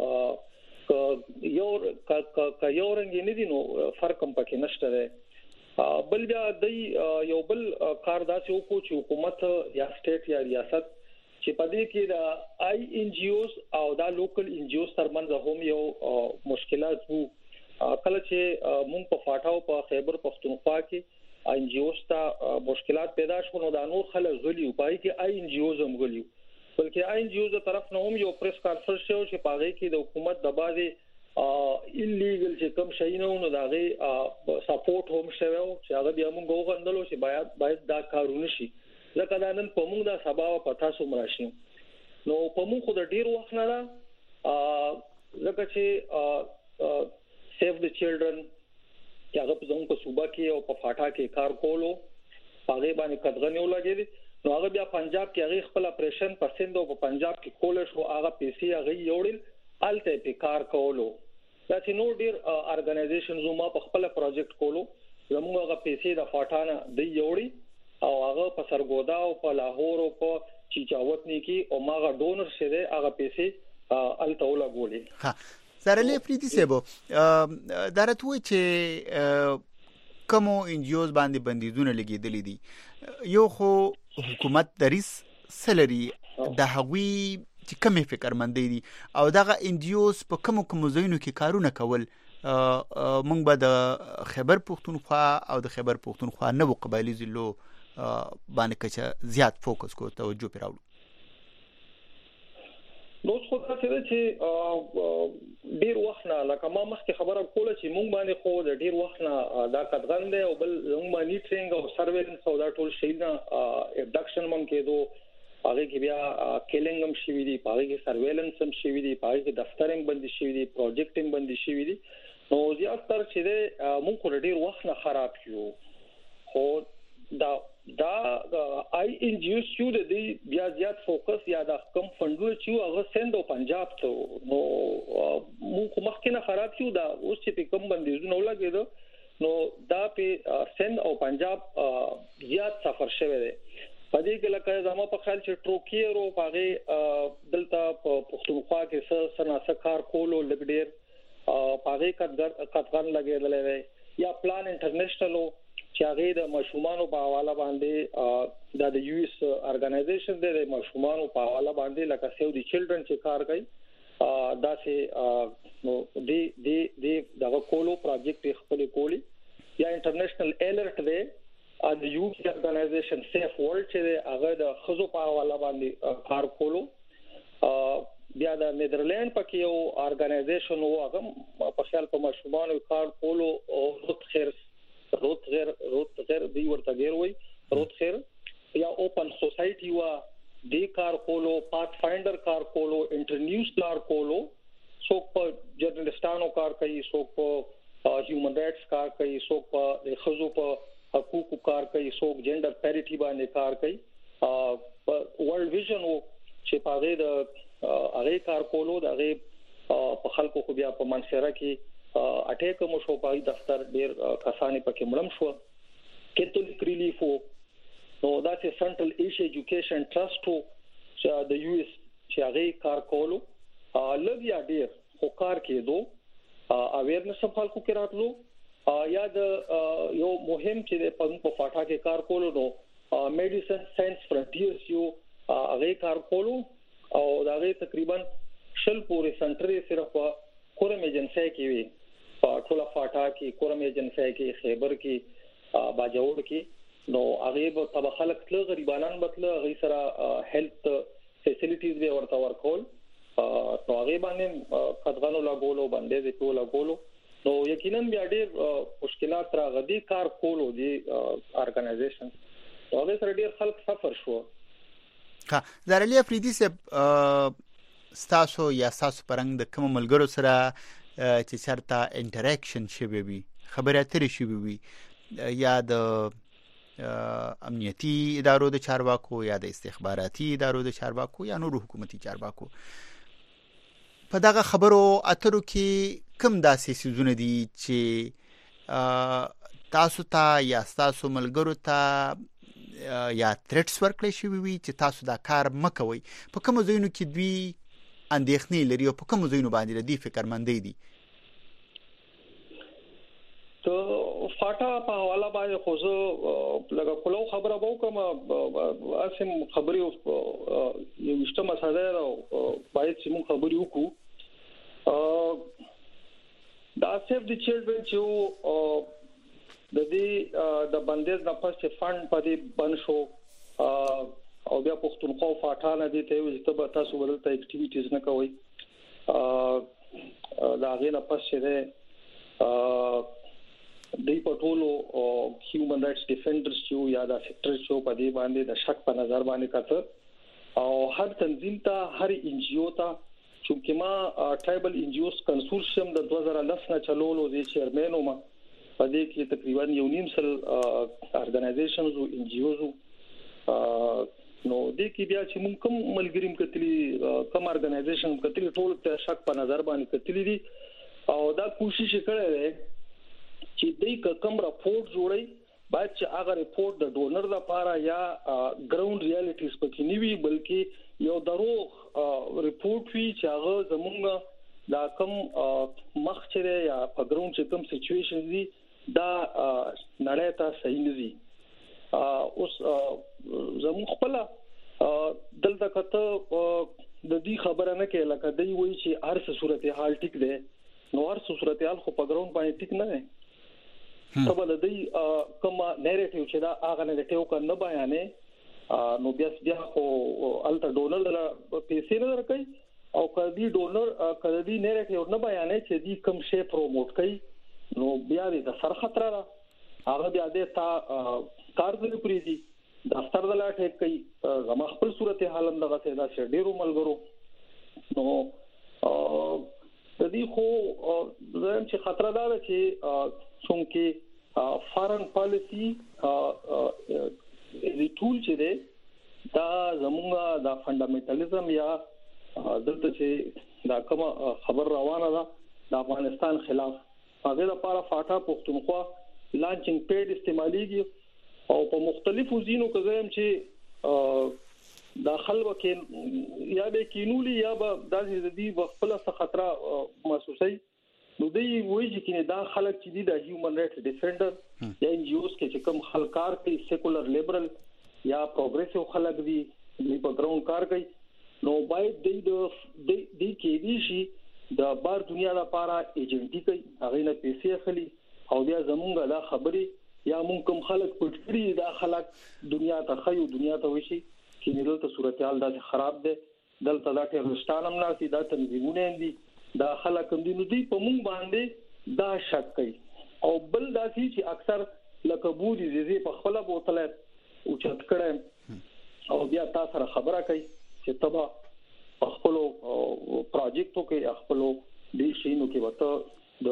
یو رنګ نه دي، نو فرق هم پکې نشته ده. بل بیا د یو بل کار داسې وکړو چې حکومت یا سټیټ یا ریاست چې په دې کې د آی ان جی اوز او دا لوکل ان جی اوز ترمنځ هم یو مشکلات وو. کله چې مونږ په فاټا او په خیبر پختونخوا کې ان جی اوز ته مشکلات پیدا شول، نو دا نور خلک غلیو پای کې آی ان جی اوز هم غلیو، بلکې آی ان جی اوز طرف نه هم یو پریس کانفرنس شو چې پاره کې د حکومت د بازي ایلیګل چې کوم شي نه نو دا غي سپورټ هم شوه چې هغه بیا موږ وغندلو چې باید دا کارونه شي، ځکه دا نن په موږ دا سبا په تاسو مراشي نو په موږ خو د ډیر وخت نه ځکه چې سیف د چیلډرن چې هغه په زموږ په صوبه کې او په فاټا کې کار کولو هغه باندې قدغنیو لګیدي، نو هغه بیا پنجاب کې هغه خپل اپریشن په سند او په پنجاب کې کول شو، هغه پیسې هغه یوړل الته په کار کولو. دا چې نو ډیر ارګنایزیشنز ما په خپل پروجیکټ کولو زموږ هغه پیسې د فاټانه دی یوړي او هغه په سرګودا او په لاهور او په چیچاوتنی کې او ماغه ډونر شه دی هغه پیسې الته ولګولې. ها زارلی افریدي صاحب درته وای چې کوم ان جی اوز باندې بندیزونه لګیدلې دي، یو خو حکومت دریس سلري د هغوی چې کومې فکرمندې دي او دغه ان جی اوز په کوم ځایونو کې کارونه کول، مونږ به د خیبر پختونخوا او د خیبر پختونخوا نو قبایلی ضلعو باندې کچه زیات فوکس کو توجه پیراوړو. نو څه خبره چې ډیر وخت نه لکه ما مخکې خبره کوله چې مونږ باندې خو د ډیر وخت نه دا قدغن دی او بل مونږ باندې ټریننګ او سرویلنس او دا ټول شي نه ابډکشن مونږ کېدو، هغه کې بیا کیلینګ هم شوی دی، هغه کې سرویلنس هم شوی دی، هغه کې دفتر هم بندي شوی دی، پروجیکټ هم بندي شوی دی. نو زیات تر چې مونږ خو ډیر وخت نه خراب شو، خو دا آی ان جی اوز شو د بیا زیات فوکس یا د کم فندونه چې هغه سند او پنجاب ته نو موږ مخکې نه خراب شو، دا اوس چې کوم بندیزونه ولګیدو نو دا په سند او پنجاب زیات سفر شوی دی. پدې کې لکه زمو په خیال چې ټروکیر او هغه دلته په پښتونخوا کې سره کار کولو لګډیر هغه کډغان لګیدل یا پلان انټرنیشنل چې هغه د مشومانو په حواله باندې د یو اس ارګنایزیشن د مشومانو په حواله باندې لکه سیو دی چیلډرن چې کار کوي دا چې نو دی دغه کولو پروجیکټ خپل کولی یا انټرنیشنل الرټ دی د یو اس ارګنایزیشن سیف ورلد چې هغه د خزو په حواله باندې کار کولو. بیا د نیدرلند پکې یو ارګنایزیشن و هغه په خیال په مشومانو کار کولو او روت غیر دی ورته غیر وای روت خیر یا اوپن سوسایټي وا دی کار کولو، پات فایندر کار کولو، انټرنیوز کار کولو څوک په جرنالستانو کار کوي، څوک په هیومن رائټس کار کوي، څوک په خزو په حقوقو کار کوي، څوک جندر پیریټي باندې کار کوي. ورلد ویژن چې په هغه کار کولو د هغه په خلکو خو بیا په منصره کې اٹیک مو شو په دفتر ډیر کسانې پکې مړم شو. کیتولیک ریلیف نو دا چې سنټرل ایشیا ایجوکیشن ټرست چې د یو اس چې هغه کار کولو لږ یا ډیر خو کار کېدو اویرنس خلکو کې راتلو یا د یو مهم چې په فاټا کې کار کولو نو میډیسن ساينس فرنټیرز یو هغه کار کولو او دا غي تقریبا شل پورې سنټري صرف کورم ایجنسی کې وي په ټوله فاټا کې کورم ایجنسی کې خیبر کې باجوړ کې نو هغه به تبع خلک تل غریبانان بتله هغه سره هیلث فیسیلیټیز به ورته ورکول نو هغه باندې قدغانو لاګولو باندې د ټول لاګولو نو یقینا بیا ډېر مشکلات راغلي کار کولو دي ارګنایزیشن هغه سره ډېر خلک سفر شو. ها زرالي افریدي سه ستاسو یا تاسو پرنګ د کوم ملګرو سره چې چرته انټریکشن شوي وي خبرې اترې شوي وي یا د امنیتي ادارو د چارواکو یا د استخباراتي ادارو د چارواکو یا نور حکومتي چارواکو په دغه خبرو اترو کې کوم داسې سيزونه دي چې تاسو ته یا تاسو ملګرو ته یا تھریټس ورکړی شوی وي چې تاسو دا کار مکوئ په کوم ځایونو کې دوی اندېښنې لري او په کوم ځایونو باندې دوی فکرمندې دي؟ ته فاټا په حواله باندې خو زه لکه کولو خبره وکم اسیم خبري یو مشته مساله باید چې موږ خبري وکړو دا سیف دی چیلډرن چې د دې د بندیز نه پس فند په دې بن شو او بیا پښتونخوا فاټا نه دي ته چې تاسو ولته اکټیویټیز نه کوي دا غینه پس چې د پټولو هیومن رائټس ډیفندرز چې یا د سیکټر چې په دې باندې د شک په نظر باندې کاته او هر تنظیم ته هر ان جی او ته چې ما ټرایبل ان جی اوز کنسورشیم د 2010 نه چلولو د چیرمن ما په دې کې تقریبا 1.5 ارګنایزیشنز او ان جی اوز نو د کې بیا چې موږ کوم ملګریم کتلی کوم ارګنایزیشن کتلی ټول ته شک په نظر باندې کتلی دي او دا کوشش کړی چې دې کوم راپورټ جوړي باید چې هغه راپورټ د ډونر لپاره یا ګراوند ریالټیز پکې نیوي بلکې یو دروغ راپورټ وی چې هغه زمونږ دا کوم مخ چې یا په ګراوند چې کوم سچويشن دي دا نړۍ ته صحیح نه دي. اوس زموږ خپل دلته کته د دې خبره نه کې لکه دی وایي چې هر څه صورتحال ټیک ده نو هر څه صورتحال خو په ګراوند باندې ټیک نه ده. طبعا د دې کوم نریټیو چې دا هغه نریټیو کنه بیانې نو بیا خو الټا ډونر له پیسې نه درکې او کدي ډونر کدي نریټیو نه بیانې چې دې کوم شی پروموټ کوي نو بیا د سر خطر را هغه بیا د تا کارګر پریدي دفتر د لاټه کوي زما خپل صورتحال دغه څه دا ډیرو ملګرو نو د دې خو زم چې خطر دا ده چې څنګه فارن پالیسی د ټول چې ده دا زموږه د فندامنټالیزم یا دلته چې دا کوم خبر روانه ده د افغانستان خلاف هغه لپاره فاټا پښتونخوا لانچینګ پیډ استعماليږي او په مختلفو ځینو کې زم چې داخل وکې یا به کینولي یا به د دې خپل څه خطر محسوسي نو دی وایي چې دا خلک چې د هیومن رائټس ډیفندر یا ان جی اوز کې چې کوم خلکار کوي سیکولر لیبرل یا پروګریسیو خلک دي په ګراوند کار کوي نو باید د کې دي شي د بار دنیا لپاره ایجنټي کوي هغه نه پیسې اخلي او بیا زمونږه دا خبري یا مونږ کوم خلک پټړي دا خلک دنیا ته خيو دنیا ته وشي چې دلته صورتحال دا خراب ده دلته دا ټیرستان هم ناسي دا تنظیمونه دي دا خلک هم دي نو دی په مونږ باندې دا شک کوي او بل دا چې اکثر لکه بودي زی په خپل بوتله او چت کړه او بیا تاسو سره خبره کوي چې تبا خپل پروجیکټو کې خپل دې شینو کې وته د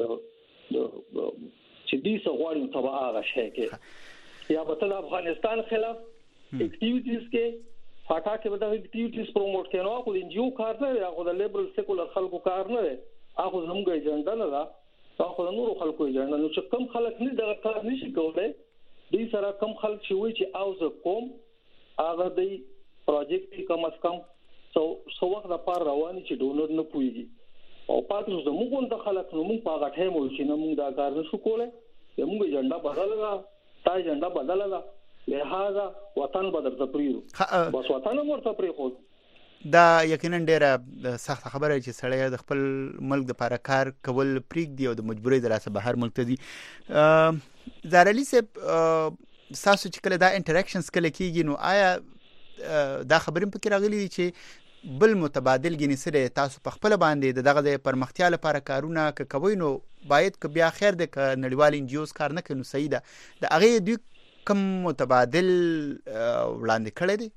چې دې سغواړي تبع هغه شي کې یا وته افغانستان خلاف اکټیویټیز کې فاټا کې ودا اکټیویټیز پروموټ کینو خو د انجیو کار نه یا خو د لیبرل سیکولر خلکو کار نه هغه زموږ ایجنډا نه دا خو د نورو خلکو ایجنډا نو چې کم خلک نه دا کار نشي کولای دې سره کم خلک چې وایي چې اوز کوم هغه د پروجیکټ کم از کم سو وخت لپاره رواني چې ډونر نه پويږي او پاتې زموږ د خلک نو موږ په غټه مو چې نو موږ دا کار نشو کولای زموږ ایجنډا بدللا تا ایجنډا بدللا لہذا وطن بدر تپریو بس وطن ورته پری خو دا یقینا ډیره سخت خبره چې سړی د خپل ملک د لپاره کار کول پریک دی او د مجبورۍ د لاسه بهر ملک ته دی زارلی صاحب تاسو چې کله دا انټریکشنز کله کیږي نو آیا دا خبرې په کې راغلي دي چې بل متبادل غني سره تاسو په خپل باندې دغه د پرمختیا لپاره کارونه کوي نو باید ک بیا خیر د نړیوال انجیوز کار نه کوي صحیح ده د هغه دوی کوم متبادل وړاندې کړی دی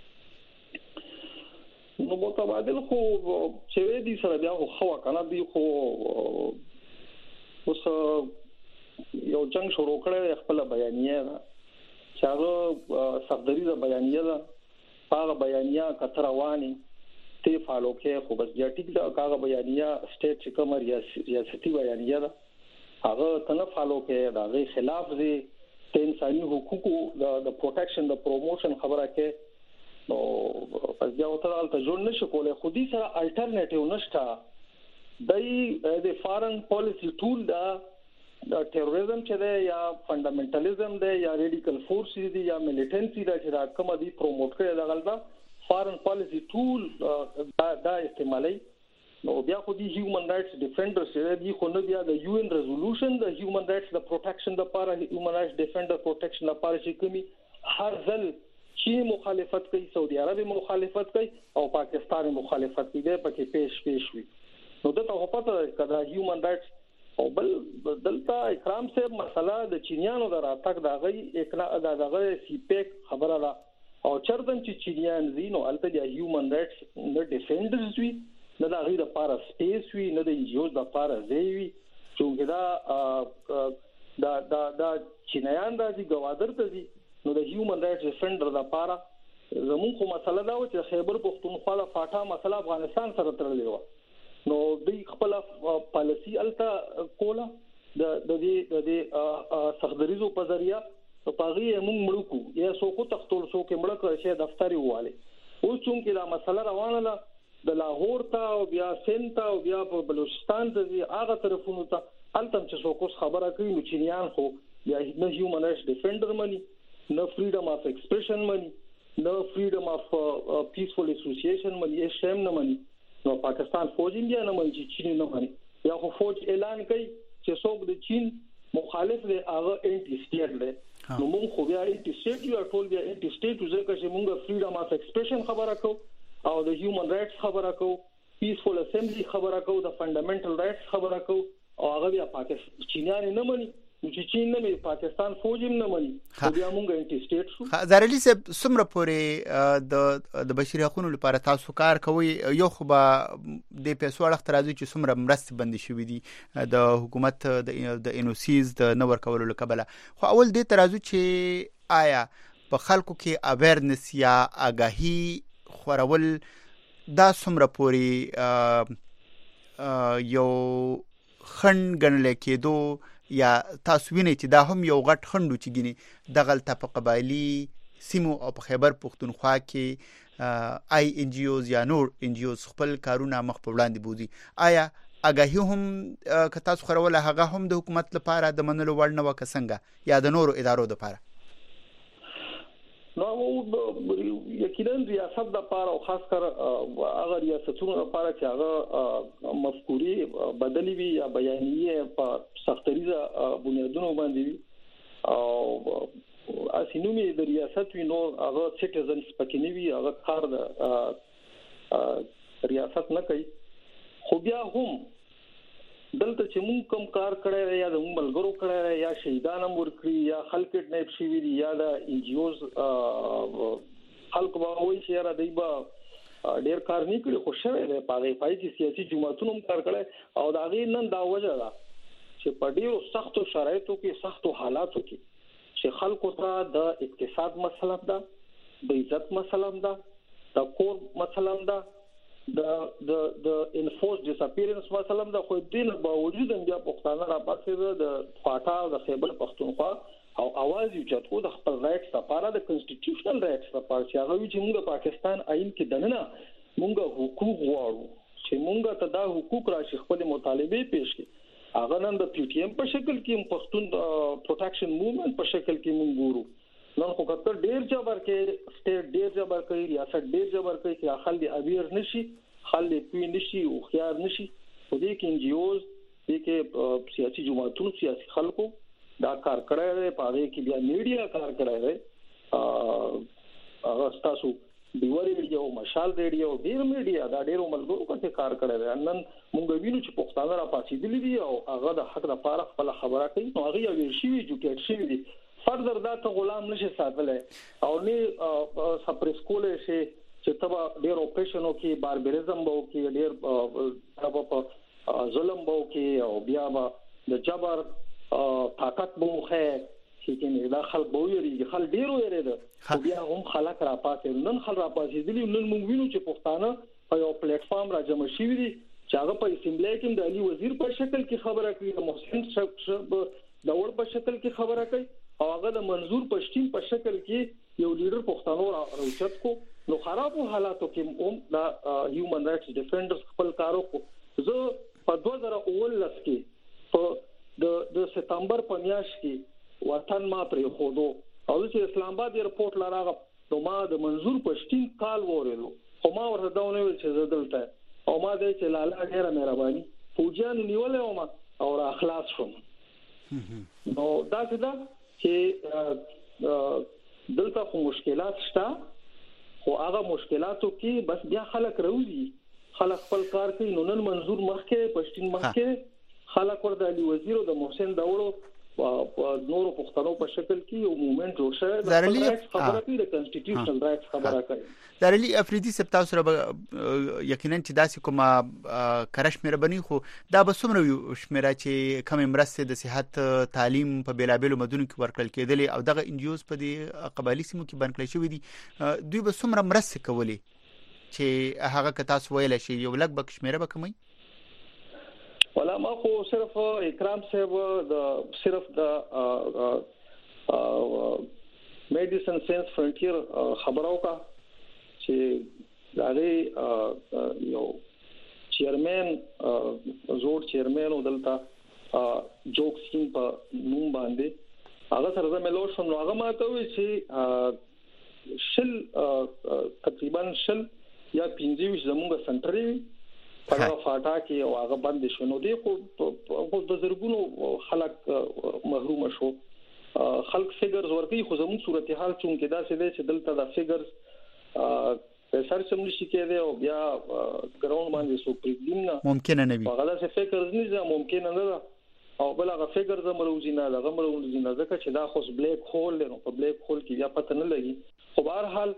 نو متبادل خو چې دې سره بیا خو کنه دی خو اوس یو جنگ شروع کړی خپل بیانیه چې هغه صفدري بیانیه ده هغه بیانیه کتروانی ته فالو کې خو بس یا ټیک دا هغه بیانیه سټیټ چې کوم ریاستي بیانیه ده هغه تنه فالو کې دا غي خلاف دی د انساني حقوقو د پروټیکشن د پروموشن خبره کې نو پس بیا وترال ته جوړ نشو کولای خو دې سره الټرنیټیو نشته د فارن پالیسی ټول دا ټیرریزم چې دی یا فندامنټالیزم دی یا ریډیکل فورس دی یا میلیټنسي دا چې دا کوم دی پروموټ کړي دا غلطه فارن پالیسی ټول دا استعمالي نو بیا خو دی هیومن رائټس ډیفندرز دی خو نه بیا د یو ان ریزولوشن د هیومن رائټس د پروټیکشن د لپاره هیومن رائټس ډیفندر پروټیکشن لپاره چې کومي هر ځل چین مخالفت کوي سعودي عرب مخالفت کوي او پاکستان مخالفت کوي پکې پیش وي نو دا ته پته کدا هیومن رائټس او بل دلته اکرام صاحب مسله د چینیانو د راتګ دغه دغه سی پیک خبره ده او چرته چې چینیان زینو الته د هیومن رائټس د ډیفندرز وي نه د غیر لپاره سپیس وي نه د انجیوز لپاره ځای وي چې دا چینیان د ګوادر ته دي نو د هیومن رائټس ډیفندر لپاره زموږ خو مسله دا و چې خیبر پختونخوا له فاټا مسله افغانستان سره تړلې و نو د خپل پالیسی الته کوله د دې صخدریزو په ذریعہ په هغه موږ مړکو یا څوک تختول څوک مړک شي دفتري واله اوس چې دا مسله روانه ده د لاهور ته او بیا سنت او بیا په بلوچستان ته هغه طرفونو ته الته چې څوک خبره کوي نو چینیان خو یا نه هیومن رائټس ډیفندر مني نه فریډم اف ایکسپریشن مني نه فریډم اف پیسفل اسوسییشن مني شیم نه مني نو پاکستان فوج انډیا نه مني چې چین نه مني یا خو فوج اعلان کوي چې څوک د چین مخالف دی هغه انټي سټیټ دی نو موږ خو بیا انټي سټیټ یو ټول بیا انټي سټیټ ځکه چې موږ فریډم اف ایکسپریشن خبره کوو او د هیومن رائټس خبره کوو پیسفل اسمبلی خبره کوو د فندامنټل رائټس خبره کوو او هغه بیا پاکستان چینیان نه مني چې چین نه پاکستان فوج هم نه مني بیا موږ انټي سټیټ شو زارلی صاحب څومره پورې د بشري حقوقو لپاره تاسو کار کوي یو خو به د پیسو اړه ترازو چې څومره مرستې بندي شوې دي د حکومت د انوسیز د نور کولو لپاره خو اول دې ترازو چې آیا په خلکو کې اویرنس یا آگاهی خورول دا څومره پورې یو خند ګڼل کېدو یا تاسو وینئ چې دا هم یو غټ خندو چې ګینه د غلطه په قبایلی سیمو او په خیبر پختونخوا کې آی ان جی اوز یا نور ان جی اوز خپل کارونه مخ په وړاندې بوزي آیا آگاهی هم که تاسو خروله هغه هم د حکومت لپاره د منلو وړ نه وک څنګه یا د نورو ادارو لپاره نو یقینا ریاست د لپاره او خاص کر هغه ریاستونو لپاره چې هغه مفکوري بدلی وي یا بیانیه په سختریزه بنیادونو باندې وي او اسینومي د ریاست وی نو هغه سټیزنز پکې نه وي هغه کار د ریاست نه کوي خو بیا هم دلته چې مونږ کوم کار کړی یا د ملګرو کړی یا شهیدان امور کړی یا خلک کډنیپ شوي دي یا د انجیوز خلک به وایي چې را دی به ډیر کار نه کړی خو شوی دی پای کې سیاسي جماعتونو هم کار کړی او دا غي نن دا وجه ده چې په ډیرو سختو شرایطو کې سختو حالاتو کې چې خلکو ته د اقتصاد مسله ده د عزت مسله ده د کور مسله ده د انفورس ډیساپیرنس مسله ده خو دین باوجود هم بیا پښتانه را پاتې د فاټا او د خیبر پښتونخوا او आवाज یو چتو د خپل رائټس لپاره د کانسټیټیوشنل رائټس لپاره چې هغه چې موږ پاکستان آئین کې دننه موږ حقوق غواړو چې موږ ته دا حقوق راشي خپل مطالبه پیش کړي هغه نن د پی ټی ایم په شکل کې پښتون پروټیکشن موومېنټ په شکل کې موږ ګورو نن خو کتر ډیر جبر کې سټیټ ډیر جبر کوي ریاست ډیر جبر کوي چې خلک اویر نشي خلک پی نشي او خيار نشي په دې کې ان جی اوز دې کې سیاسي جماعتونو سیاسي خلکو دا کار کړی دی په هغه کې بیا میډیا کار کړی دی هغه تاسو دیوال ریډیو مشال ریډیو ډیر میډیا دا ډیر ملګرو کوته کار کړی دی نن موږ وینو چې پښتانه را پاتېدلي دي او هغه د حق لپاره خپل خبره کوي نو هغه یو شی ایجوکیټ شي دي فردر دا ته غلام نشي ساتلای او نه سپریس کولای شي چې تبا ډیر اپریشنو کې باربریزم وو کې ډیر په ظلم وو کې او بیا د جبر طاقت بوخه چې نه دا خلک بووري خلک ډیرو یې ده بیا هم خلک را پاتې نن خلک را پاتې دي نن موږ وینو چې پښتانه په یو پلیټ فارم را جمع شي دي چې هغه په اسمبلی کې د علي وزیر په شکل کې خبره کوي د محسن د وړ په شکل کې خبره کوي او هغه د منظور پښتين په شکل کې یو لیډر پښتنو راوچت کو نو خرابو حالاتو کې هم دا هیومن رائټس ډیفندرز خپل کارو کو زه په 2019 کې په د سپتمبر په میاشت کې وطن ما پرې خودو او چې اسلام آباد ایرپورټ لراغه نو ما د منظور پښتين کال وریدو خو ما ورته داونه ویل چې زدلته او ما دې چې لاله ډیره مهرباني فوجیان نیولې او ما او اخلاص شوم نو دا چې دلته خو مشکلات شته خو هغه مشکلاتو کې بس بیا خلک راوځي خلک خپل کار کوي نو نن منظور مخکې پښتين مخکې خلک ورته علي وزیر او د محسن داوړو په نورو پښتنو په شکل کې یو موومېنټ جوړ شوی د خبره کوي د کانسټیټیوشنل رائټس خبره کوي دارلی افریدي سپتاو سره یقینا چې داسې کومه کرش مې ربني خو دا به څومره شمیره چې کم مرسته د صحت تعلیم په بیلابېلو مدونو کې ورکړل کېدلې او دغه ان جی اوز په دې قبایلی سیمو کې بند کړی شوی دي دوی به څومره مرسته کولی چې هغه که تاسو ویل شي یو لږ به شمیره به کمی ولا ما خو صرف اکرام صاحب د صرف د میډیسن ساينس فرنټیر خبرو کا چې دغه یو چیرمن زوړ چیرمن ودلتا جوکسین په نوم باندې هغه سره زموږ له شنو هغه ماته وی چې شل تقریبا شل یا 15 زموږ سنټري په فاټا کې او هغه باندې شنو دي خو د زرګونو خلک محروم شو خلک فیګرز ورګي خو زموږ صورتحال چون کې دا څه دي چې دلته د فیګرز سرچ هم نشي کېده او بیا ګراوند باندې سو پریدیم نه ممکن نه وي هغه څه فیګرز نه ممکن نه ده او بل هغه فیګرز مروزي نه هغه مروزي نه ځکه چې دا خو بلیک هول نو په بلیک هول کې بیا پته نه لګي خو بهر حال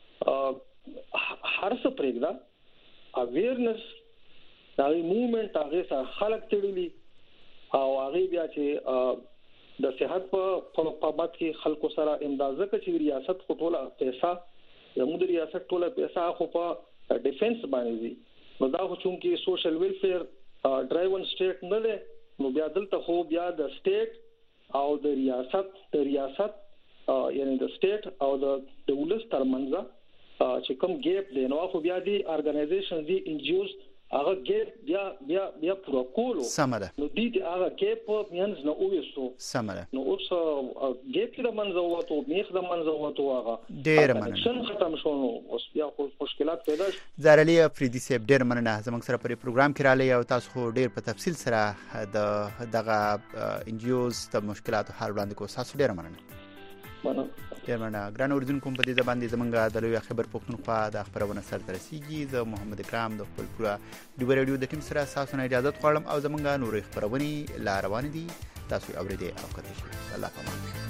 هر څه پرېږده اویرنس دا موومېنټ هغه سره خلک تړلي او هغه بیا چې د صحت په باب کې خلکو سره اندازه کوي ریاست خو ټوله پیسې زموږ ریاست ټوله پیسې خو په ډیفنس باندې دي نو دا خو چې سوشل ویلفیر ډرایون سټیټ نه ده نو بیا دلته خو بیا د سټیټ او د ریاست یعنی د سټیټ او د ولس ترمنځ چې کوم ګیپ دی نو خو بیا دی ارګنایزیشن دی ان جی اوز هغه ګیپ بیا پورا کولو سمره نو دې هغه ګیپ مینز نه اوسو سمره نو اوس ګیپ د منځ وته میخ د منځ وته هغه ډیر مننه شن ختم شو نو اوس بیا مشکلات پیدا شي زارلی افریدي صاحب ډیر مننه زموږ سره په پروګرام کې رالی او تاسو خو ډیر په تفصیل سره دغه ان جی اوز د مشکلاتو حل وړاندې کوم تاسو ډیر مننه ډیر مننه ګران اوریدونکو په دې باندې زمونږ د لوی خبر پښتونخوا د خبرونه سره رسیدي زه محمد اکرام د خپل پورا ډیو رادیو د ټیم سره تاسو نه اجازه غواړم او زمونږ نورې خبرونه لا روان دي تاسو اوریدئ او کتئ الله پامان